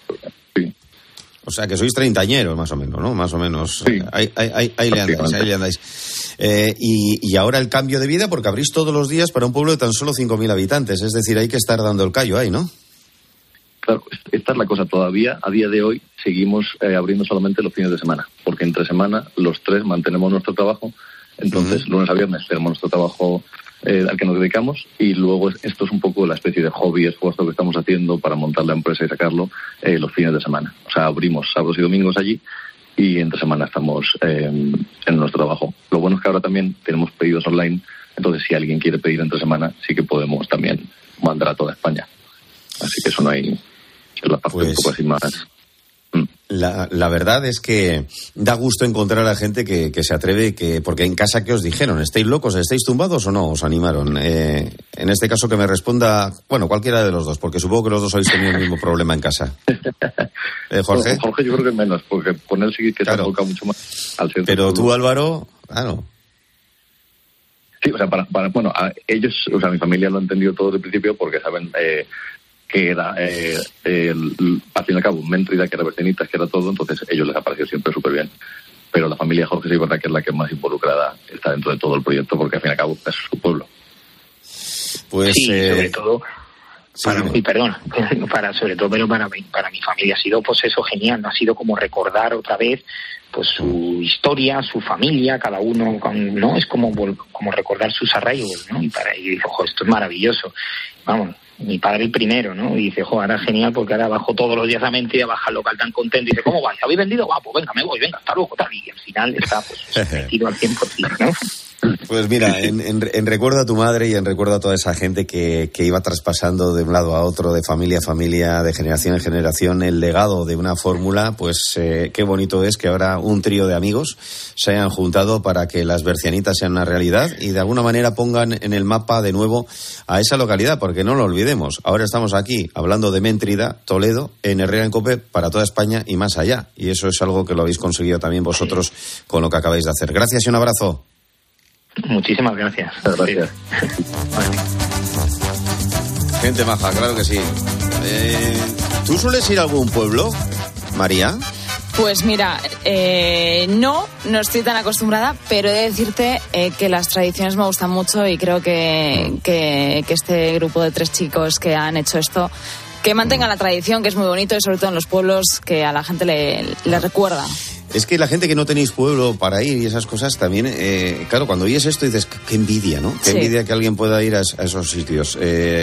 O sea, que sois treintañeros, más o menos, ¿no? Más o menos. Sí. Ahí le andáis. Y ahora el cambio de vida, porque abrís todos los días para un pueblo de tan solo 5.000 habitantes. Es decir, hay que estar dando el callo ahí, ¿no? Claro, esta es la cosa. Todavía, a día de hoy, seguimos abriendo solamente los fines de semana. Porque entre semana, los tres mantenemos nuestro trabajo. Entonces, lunes a viernes tenemos nuestro trabajo al que nos dedicamos y luego esto es un poco la especie de hobby, esfuerzo que estamos haciendo para montar la empresa y sacarlo los fines de semana. O sea, abrimos sábados y domingos allí y entre semana estamos en nuestro trabajo. Lo bueno es que ahora también tenemos pedidos online, entonces si alguien quiere pedir entre semana sí que podemos también mandar a toda España. Así que eso no hay... Es la parte un poco así más... La verdad es que da gusto encontrar a gente que se atreve, porque en casa, ¿qué os dijeron? ¿Estáis locos? ¿Estáis tumbados o no? ¿Os animaron? En este caso que me responda, bueno, cualquiera de los dos, porque supongo que los dos habéis tenido el mismo problema en casa. ¿Jorge? No, Jorge yo creo que menos, porque con él sí que se ha enfocado mucho más al centro. Pero tú, Álvaro, claro. Sí, o sea, ellos, o sea, mi familia lo ha entendido todo desde el principio porque saben... que era, al fin y al cabo, Méntrida, que era Bercianitas, que era todo, entonces ellos les ha parecido siempre súper bien. Pero la familia Jorge sí es verdad que es la que más involucrada está dentro de todo el proyecto, porque al fin y al cabo es su pueblo. Pues, sí, sobre todo sobre todo, pero para mi familia ha sido pues eso genial, ¿no? Ha sido como recordar otra vez pues su historia, su familia, cada uno, ¿no? Es como recordar sus arraigos, ¿no? Y dice, ojo, esto es maravilloso. Vamos, mi padre el primero, ¿no? Y dice, ojo, ahora es genial porque ahora bajo todos los días a Mentira, baja al local tan contento y dice, ¿cómo vais? ¿Habéis vendido? Pues venga, me voy, venga, hasta luego, tal. Y al final está pues metido al 100%, ¿no? Pues mira, en recuerdo a tu madre y en recuerdo a toda esa gente que iba traspasando de un lado a otro, de familia a familia, de generación en generación, el legado de una fórmula, pues qué bonito es que ahora un trío de amigos se hayan juntado para que las bercianitas sean una realidad y de alguna manera pongan en el mapa de nuevo a esa localidad, porque no lo olvidemos. Ahora estamos aquí hablando de Méntrida, Toledo, en Herrera en Cope, para toda España y más allá. Y eso es algo que lo habéis conseguido también vosotros con lo que acabáis de hacer. Gracias y un abrazo. Muchísimas gracias. Gracias. Gente maja, claro que sí. ¿Tú sueles ir a algún pueblo, María? Pues mira, no estoy tan acostumbrada, pero he de decirte que las tradiciones me gustan mucho y creo que este grupo de 3 chicos que han hecho esto, que mantengan la tradición, que es muy bonito y sobre todo en los pueblos que a la gente le recuerda. Es que la gente que no tenéis pueblo para ir y esas cosas también, claro, cuando oyes esto dices, qué envidia, ¿no? Qué envidia que alguien pueda ir a esos sitios.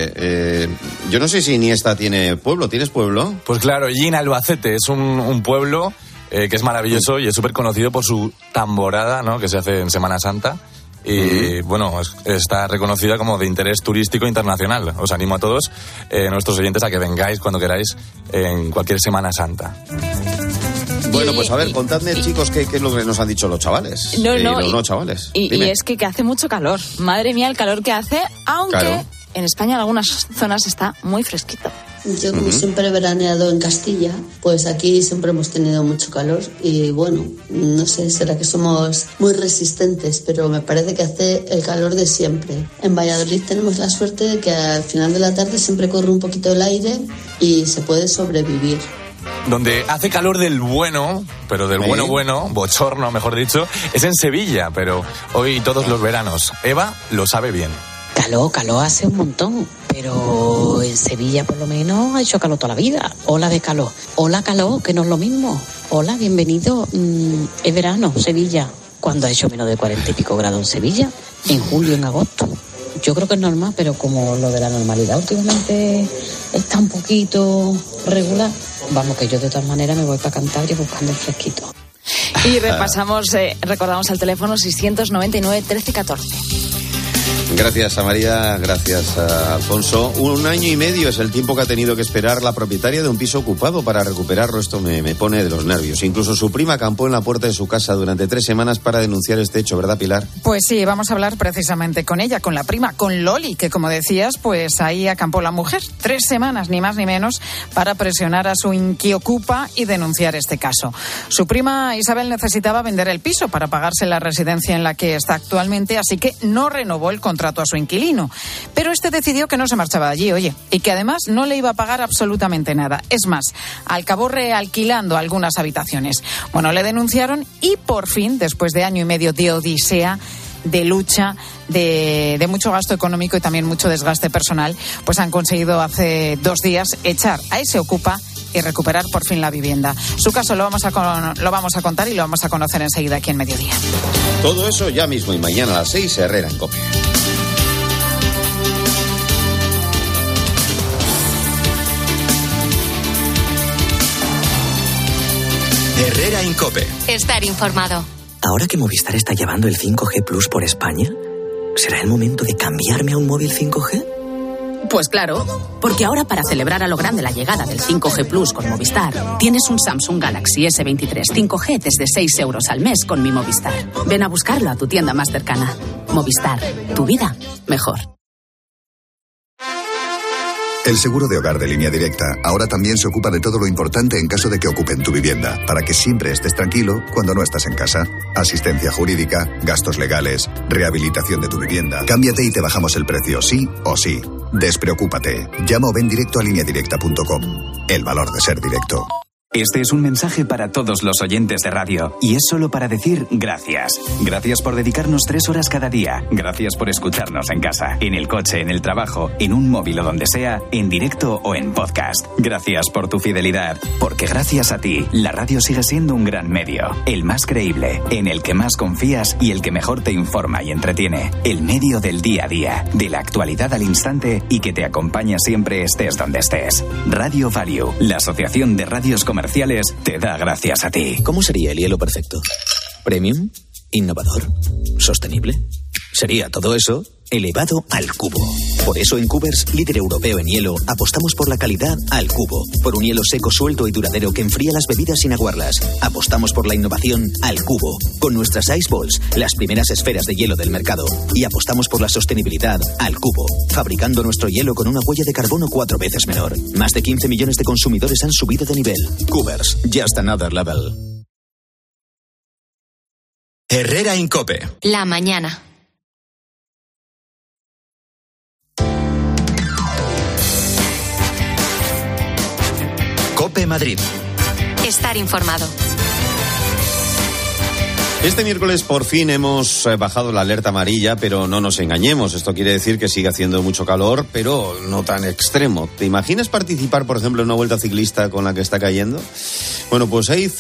Yo no sé si Iniesta tiene pueblo. ¿Tienes pueblo? Pues claro, allí en Albacete es un pueblo que es maravilloso y es súper conocido por su tamborada, ¿no? Que se hace en Semana Santa. Y bueno, está reconocida como de interés turístico internacional. Os animo a todos, nuestros oyentes, a que vengáis cuando queráis en cualquier Semana Santa. Bueno, pues a ver, contadme, chicos, qué es lo que nos han dicho los chavales. Chavales. Y es que hace mucho calor. Madre mía, el calor que hace, aunque en España en algunas zonas está muy fresquito. Yo, como siempre he veraneado en Castilla, pues aquí siempre hemos tenido mucho calor y bueno, no sé, será que somos muy resistentes, pero me parece que hace el calor de siempre. En Valladolid tenemos la suerte de que al final de la tarde siempre corre un poquito el aire y se puede sobrevivir. Donde hace calor del bueno, pero del bueno, bochorno, mejor dicho, es en Sevilla, pero hoy todos los veranos. Eva lo sabe bien. Calor hace un montón, pero en Sevilla por lo menos ha hecho calor toda la vida. Ola de calor. Hola calor, que no es lo mismo. Hola, bienvenido. Es verano, Sevilla. ¿Cuándo ha hecho menos de 40 y pico grados en Sevilla? En julio, en agosto. Yo creo que es normal, pero como lo de la normalidad últimamente está un poquito regular, vamos, que yo de todas maneras me voy para Cantabria buscando el fresquito. Y recordamos el teléfono 699 1314. Gracias a María, gracias a Alfonso. 1 año y medio es el tiempo que ha tenido que esperar la propietaria de un piso ocupado para recuperarlo. Esto me pone de los nervios. Incluso su prima acampó en la puerta de su casa durante 3 semanas para denunciar este hecho, ¿verdad, Pilar? Pues sí, vamos a hablar precisamente con ella, con la prima, con Loli, que como decías, pues ahí acampó la mujer. 3 semanas, ni más ni menos, para presionar a su inquiocupa y denunciar este caso. Su prima Isabel necesitaba vender el piso para pagarse la residencia en la que está actualmente, así que no renovó el contrato a su inquilino. Pero este decidió que no se marchaba de allí, oye, y que además no le iba a pagar absolutamente nada. Es más, acabó realquilando algunas habitaciones. Bueno, le denunciaron y por fin, después de 1 año y medio de odisea, de lucha, de mucho gasto económico y también mucho desgaste personal, pues han conseguido hace 2 días echar a ese ocupa y recuperar por fin la vivienda. Su caso lo vamos a contar y lo vamos a conocer enseguida aquí en Mediodía. Todo eso ya mismo y mañana a las 6, Herrera en Cope. Herrera en Cope. Estar informado. Ahora que Movistar está llevando el 5G Plus por España, ¿será el momento de cambiarme a un móvil 5G? Pues claro, porque ahora para celebrar a lo grande la llegada del 5G Plus con Movistar, tienes un Samsung Galaxy S23 5G desde 6 euros al mes con mi Movistar. Ven a buscarlo a tu tienda más cercana. Movistar, tu vida mejor. El seguro de hogar de Línea Directa ahora también se ocupa de todo lo importante en caso de que ocupen tu vivienda, para que siempre estés tranquilo cuando no estás en casa. Asistencia jurídica, gastos legales, rehabilitación de tu vivienda. Cámbiate y te bajamos el precio, sí o sí. Despreocúpate. Llama o ven directo a lineadirecta.com. El valor de ser directo. Este es un mensaje para todos los oyentes de radio y es solo para decir gracias. Gracias por dedicarnos 3 horas cada día. Gracias por escucharnos en casa, en el coche, en el trabajo, en un móvil o donde sea, en directo o en podcast. Gracias por tu fidelidad, porque gracias a ti, la radio sigue siendo un gran medio. El más creíble, en el que más confías y el que mejor te informa y entretiene. El medio del día a día, de la actualidad al instante y que te acompaña siempre estés donde estés. Radio Value, la asociación de radios comerciales, te da gracias a ti. ¿Cómo sería el hielo perfecto? ¿Premium? ¿Innovador? ¿Sostenible? Sería todo eso elevado al cubo. Por eso en Cubers, líder europeo en hielo, apostamos por la calidad al cubo. Por un hielo seco, suelto y duradero que enfría las bebidas sin aguarlas. Apostamos por la innovación al cubo. Con nuestras Ice Balls, las primeras esferas de hielo del mercado. Y apostamos por la sostenibilidad al cubo. Fabricando nuestro hielo con una huella de carbono 4 veces menor. Más de 15 millones de consumidores han subido de nivel. Cubers, just another level. Herrera Incope. La mañana. COPE Madrid. Estar informado. Este miércoles por fin hemos bajado la alerta amarilla, pero no nos engañemos. Esto quiere decir que sigue haciendo mucho calor, pero no tan extremo. ¿Te imaginas participar, por ejemplo, en una vuelta ciclista con la que está cayendo? Bueno, pues hay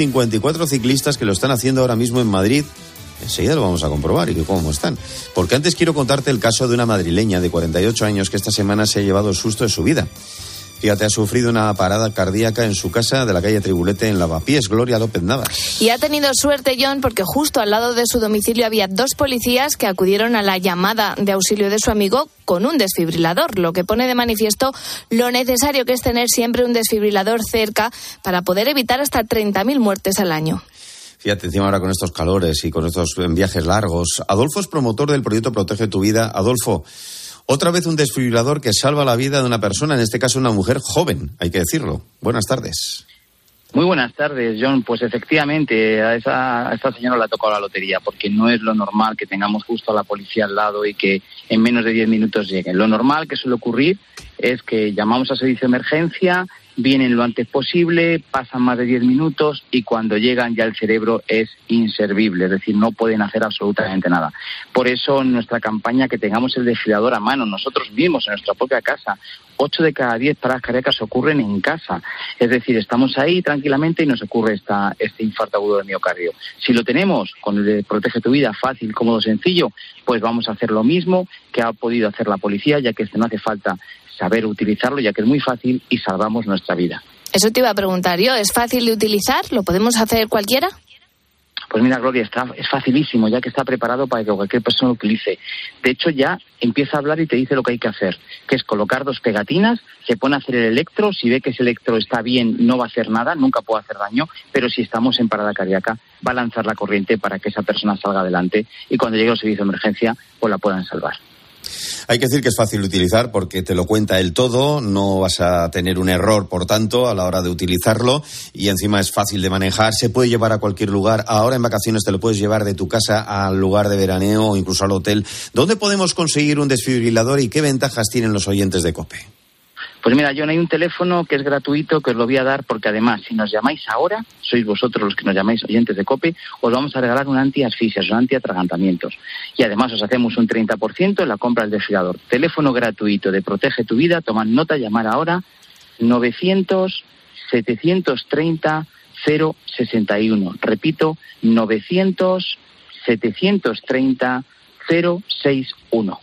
154 ciclistas que lo están haciendo ahora mismo en Madrid. Enseguida lo vamos a comprobar y cómo están. Porque antes quiero contarte el caso de una madrileña de 48 años que esta semana se ha llevado el susto de su vida. Fíjate, ha sufrido una parada cardíaca en su casa de la calle Tribulete en Lavapiés. Gloria López Navas. Y ha tenido suerte, John, porque justo al lado de su domicilio había 2 policías que acudieron a la llamada de auxilio de su amigo con un desfibrilador, lo que pone de manifiesto lo necesario que es tener siempre un desfibrilador cerca para poder evitar hasta 30.000 muertes al año. Fíjate, encima ahora con estos calores y con estos viajes largos. Adolfo es promotor del proyecto Protege tu Vida. Adolfo, otra vez un desfibrilador que salva la vida de una persona, en este caso una mujer joven, hay que decirlo. Buenas tardes. Muy buenas tardes, John. Pues efectivamente, a esta señora le ha tocado la lotería, porque no es lo normal que tengamos justo a la policía al lado y que en menos de 10 minutos lleguen. Lo normal que suele ocurrir es que llamamos al servicio de emergencia, vienen lo antes posible, pasan más de 10 minutos y cuando llegan ya el cerebro es inservible, es decir, no pueden hacer absolutamente nada. Por eso nuestra campaña, que tengamos el desfibrilador a mano, nosotros mismos en nuestra propia casa. 8 de cada 10 paradas cardíacas ocurren en casa. Es decir, estamos ahí tranquilamente y nos ocurre este infarto agudo de miocardio. Si lo tenemos con el de Protege tu Vida, fácil, cómodo, sencillo, pues vamos a hacer lo mismo que ha podido hacer la policía, ya que no hace falta saber utilizarlo, ya que es muy fácil y salvamos nuestra vida. Eso te iba a preguntar yo, ¿es fácil de utilizar? ¿Lo podemos hacer cualquiera? Pues mira, Gloria, es facilísimo, ya que está preparado para que cualquier persona lo utilice. De hecho, ya empieza a hablar y te dice lo que hay que hacer, que es colocar 2 pegatinas, se pone a hacer el electro, si ve que ese electro está bien, no va a hacer nada, nunca puede hacer daño, pero si estamos en parada cardíaca, va a lanzar la corriente para que esa persona salga adelante y cuando llegue al servicio de emergencia, pues la puedan salvar. Hay que decir que es fácil de utilizar porque te lo cuenta él todo, no vas a tener un error, por tanto, a la hora de utilizarlo, y encima es fácil de manejar, se puede llevar a cualquier lugar. Ahora en vacaciones te lo puedes llevar de tu casa al lugar de veraneo o incluso al hotel. ¿Dónde podemos conseguir un desfibrilador y qué ventajas tienen los oyentes de COPE? Pues mira, John, hay un teléfono que es gratuito, que os lo voy a dar, porque además, si nos llamáis ahora, sois vosotros los que nos llamáis oyentes de COPE, os vamos a regalar un anti-asfixias, un anti-atragantamientos. Y además os hacemos un 30% en la compra del desfibrilador. Teléfono gratuito de Protege tu Vida, tomad nota, llamar ahora, 900-730-061. Repito, 900-730-061.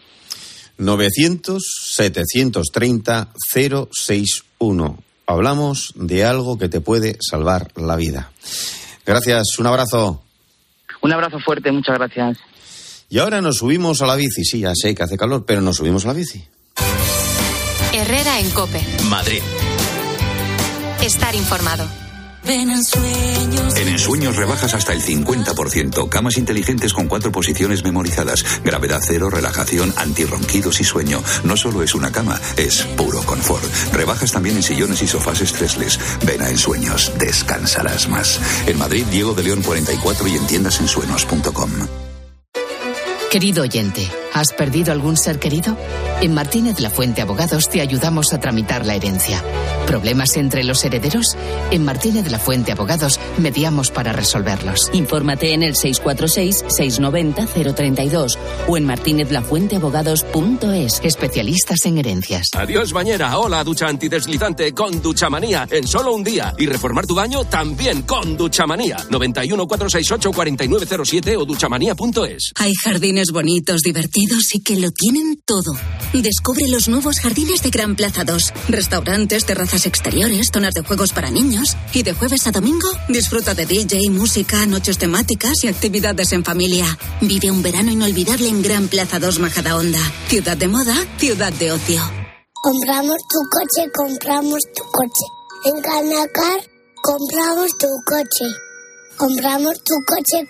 900-730-061. Hablamos de algo que te puede salvar la vida. Gracias, un abrazo. Un abrazo fuerte, muchas gracias. Y ahora nos subimos a la bici. Sí, ya sé que hace calor, pero nos subimos a la bici. Herrera en COPE. Madrid. Estar informado. En Ensueños rebajas hasta el 50%. Camas inteligentes con 4 posiciones memorizadas. Gravedad cero, relajación, antirronquidos y sueño. No solo es una cama, es puro confort. Rebajas también en sillones y sofás stressless. Ven a Ensueños, descansarás más. En Madrid, Diego de León 44 y en tiendasensueños.com. Querido oyente, ¿Has perdido algún ser querido? En Martínez La Fuente Abogados te ayudamos a tramitar la herencia. ¿Problemas entre los herederos? En Martínez La Fuente Abogados mediamos para resolverlos. Infórmate en el 646-690-032 o en martinezlafuenteabogados.es. Especialistas en herencias. Adiós bañera, hola ducha antideslizante con Duchamanía en solo un día. Y reformar tu baño también con Duchamanía. 91 468 4907 o duchamanía.es. Hay jardines bonitos, divertidos y que lo tienen todo. Descubre los nuevos jardines de Gran Plaza 2. Restaurantes, terrazas exteriores, zonas de juegos para niños. Y de jueves a domingo, disfruta de DJ, música, noches temáticas y actividades en familia. Vive un verano inolvidable en Gran Plaza 2 Majadahonda. Ciudad de moda, ciudad de ocio. Compramos tu coche. En Canacar, compramos tu coche. Compramos tu coche.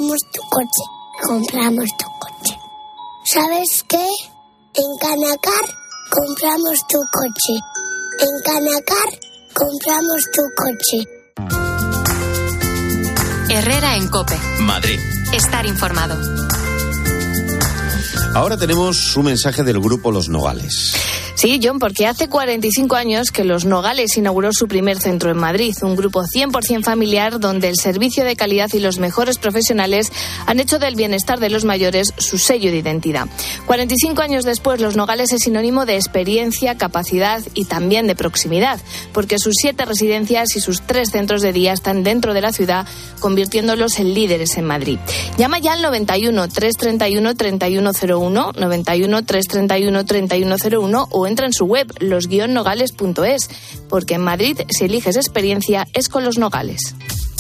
¿Sabes qué? En Canacar, compramos tu coche. En Canacar, compramos tu coche. Herrera en COPE. Madrid. Estar informado. Ahora tenemos un mensaje del grupo Los Nogales. Sí, John, porque hace 45 años que Los Nogales inauguró su primer centro en Madrid, un grupo 100% familiar donde el servicio de calidad y los mejores profesionales han hecho del bienestar de los mayores su sello de identidad. 45 años después, Los Nogales es sinónimo de experiencia, capacidad y también de proximidad, porque sus 7 residencias y sus 3 centros de día están dentro de la ciudad, convirtiéndolos en líderes en Madrid. Llama ya al 91 331 3101, 91 331 3101 o entra en su web los-nogales.es, porque en Madrid, si eliges experiencia, es con Los Nogales.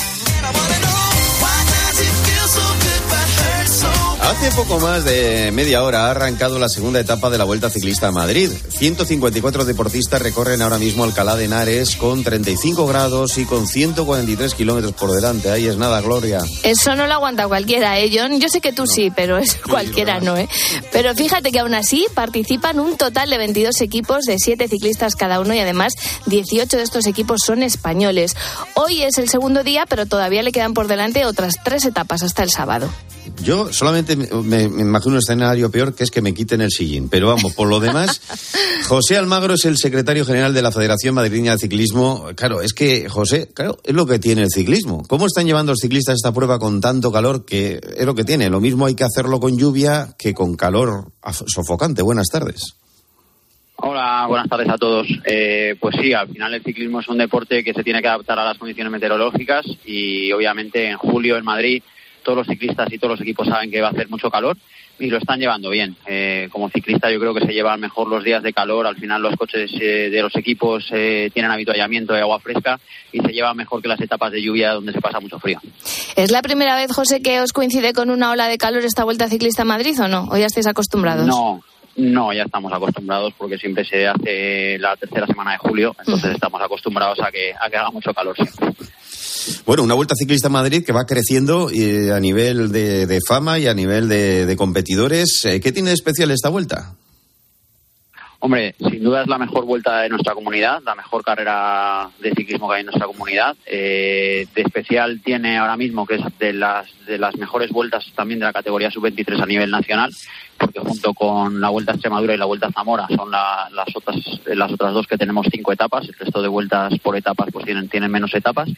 Hace poco más de media hora ha arrancado la segunda etapa de la Vuelta Ciclista a Madrid. 154 deportistas recorren ahora mismo Alcalá de Henares con 35 grados y con 143 kilómetros por delante. Ahí es nada, Gloria. Eso no lo aguanta cualquiera, John? Yo sé que tú sí, pero es cualquiera no, Pero fíjate que aún así participan un total de 22 equipos de 7 ciclistas cada uno y además 18 de estos equipos son españoles. Hoy es el segundo día, pero todavía le quedan por delante otras 3 etapas hasta el sábado. Yo solamente me imagino un escenario peor, que es que me quiten el sillín. Pero vamos, por lo demás, José Almagro es el secretario general de la Federación Madrileña de Ciclismo. Claro, es que, José, es lo que tiene el ciclismo. ¿Cómo están llevando los ciclistas esta prueba con tanto calor? Que es lo que tiene. Lo mismo hay que hacerlo con lluvia que con calor sofocante. Buenas tardes. Hola, buenas tardes a todos. Pues sí, al final el ciclismo es un deporte que se tiene que adaptar a las condiciones meteorológicas y obviamente en julio en Madrid todos los ciclistas y todos los equipos saben que va a hacer mucho calor y lo están llevando bien. Como ciclista yo creo que se llevan mejor los días de calor. Al final los coches de los equipos tienen avituallamiento de agua fresca y se llevan mejor que las etapas de lluvia donde se pasa mucho frío. ¿Es la primera vez, José, que os coincide con una ola de calor esta Vuelta Ciclista a Madrid o no? ¿O ya estáis acostumbrados? No, ya estamos acostumbrados porque siempre se hace la tercera semana de julio, entonces estamos acostumbrados a que haga mucho calor siempre. Bueno, una Vuelta Ciclista a Madrid que va creciendo a nivel de fama y a nivel de competidores. ¿Qué tiene de especial esta vuelta? Hombre, sin duda es la mejor vuelta de nuestra comunidad, la mejor carrera de ciclismo que hay en nuestra comunidad. De especial tiene ahora mismo que es de las mejores vueltas también de la categoría sub-23 a nivel nacional, porque junto con la Vuelta a Extremadura y la Vuelta a Zamora son las otras dos que tenemos 5 etapas. El resto de vueltas por etapas pues tienen menos etapas.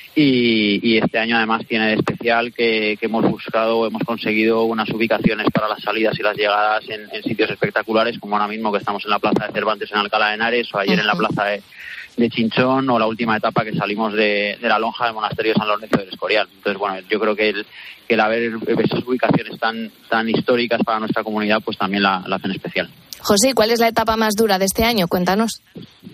Y este año además tiene de especial que hemos conseguido unas ubicaciones para las salidas y las llegadas en sitios espectaculares, como ahora mismo que estamos en la Plaza de Cervantes en Alcalá de Henares, o ayer en la Plaza de Chinchón, o la última etapa que salimos de la lonja del Monasterio de San Lorenzo del Escorial. Entonces, bueno, yo creo que el haber esas ubicaciones tan históricas para nuestra comunidad, pues también la hacen especial. José, ¿cuál es la etapa más dura de este año? Cuéntanos.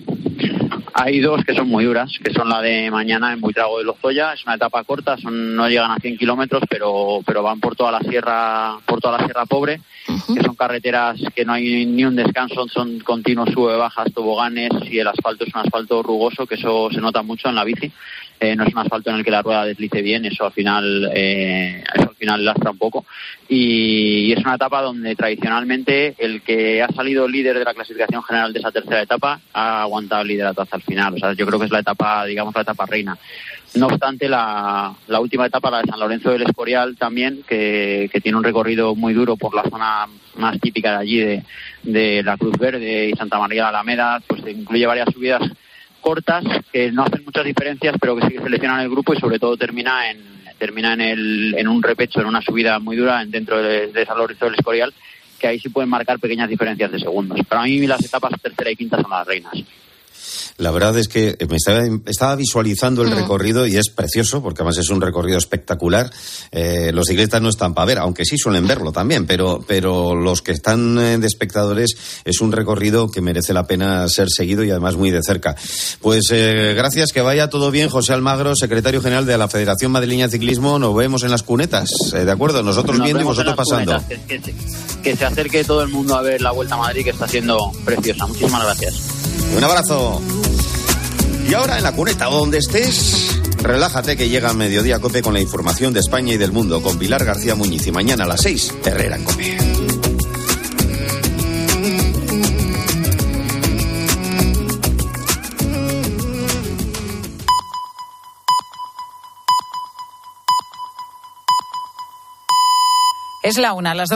Hay 2 que son muy duras, que son la de mañana en Buitrago de Lozoya. Es una etapa corta, no llegan a 100 kilómetros, pero van por toda la sierra pobre, que son carreteras que no hay ni un descanso, son continuos sube-bajas, toboganes, y el asfalto es un asfalto rugoso, que eso se nota mucho en la bici. no es un asfalto en el que la rueda deslice bien, eso al final lastra un poco, y es una etapa donde tradicionalmente el que ha salido líder de la clasificación general de esa tercera etapa ha aguantado el liderato hasta el final. O sea, yo creo que es la etapa, digamos, la etapa reina. No obstante, la última etapa, la de San Lorenzo del Escorial también, que tiene un recorrido muy duro por la zona más típica de allí, de la Cruz Verde y Santa María de Alameda, pues incluye varias subidas cortas que no hacen muchas diferencias, pero que sí que seleccionan el grupo, y sobre todo termina en un repecho, en una subida muy dura dentro de San Lorenzo del Escorial, que ahí sí pueden marcar pequeñas diferencias de segundos. Para mí las etapas tercera y quinta son las reinas. La verdad es que me estaba visualizando el recorrido, y es precioso, porque además es un recorrido espectacular. Los ciclistas no están para ver, aunque sí suelen verlo también, pero los que están de espectadores, es un recorrido que merece la pena ser seguido, y además muy de cerca. Pues gracias, que vaya todo bien. José Almagro, secretario general de la Federación Madrileña de Ciclismo, nos vemos en las cunetas, ¿de acuerdo? Nosotros viendo y vosotros pasando. Que se acerque todo el mundo a ver la Vuelta a Madrid, que está siendo preciosa. Muchísimas gracias. Un abrazo. Y ahora en la cuneta, donde estés, relájate, que llega Mediodía Cope con la información de España y del mundo, con Pilar García Muñiz, y mañana a las 6, Herrera en Cope. Es la 1:00, las 2:00.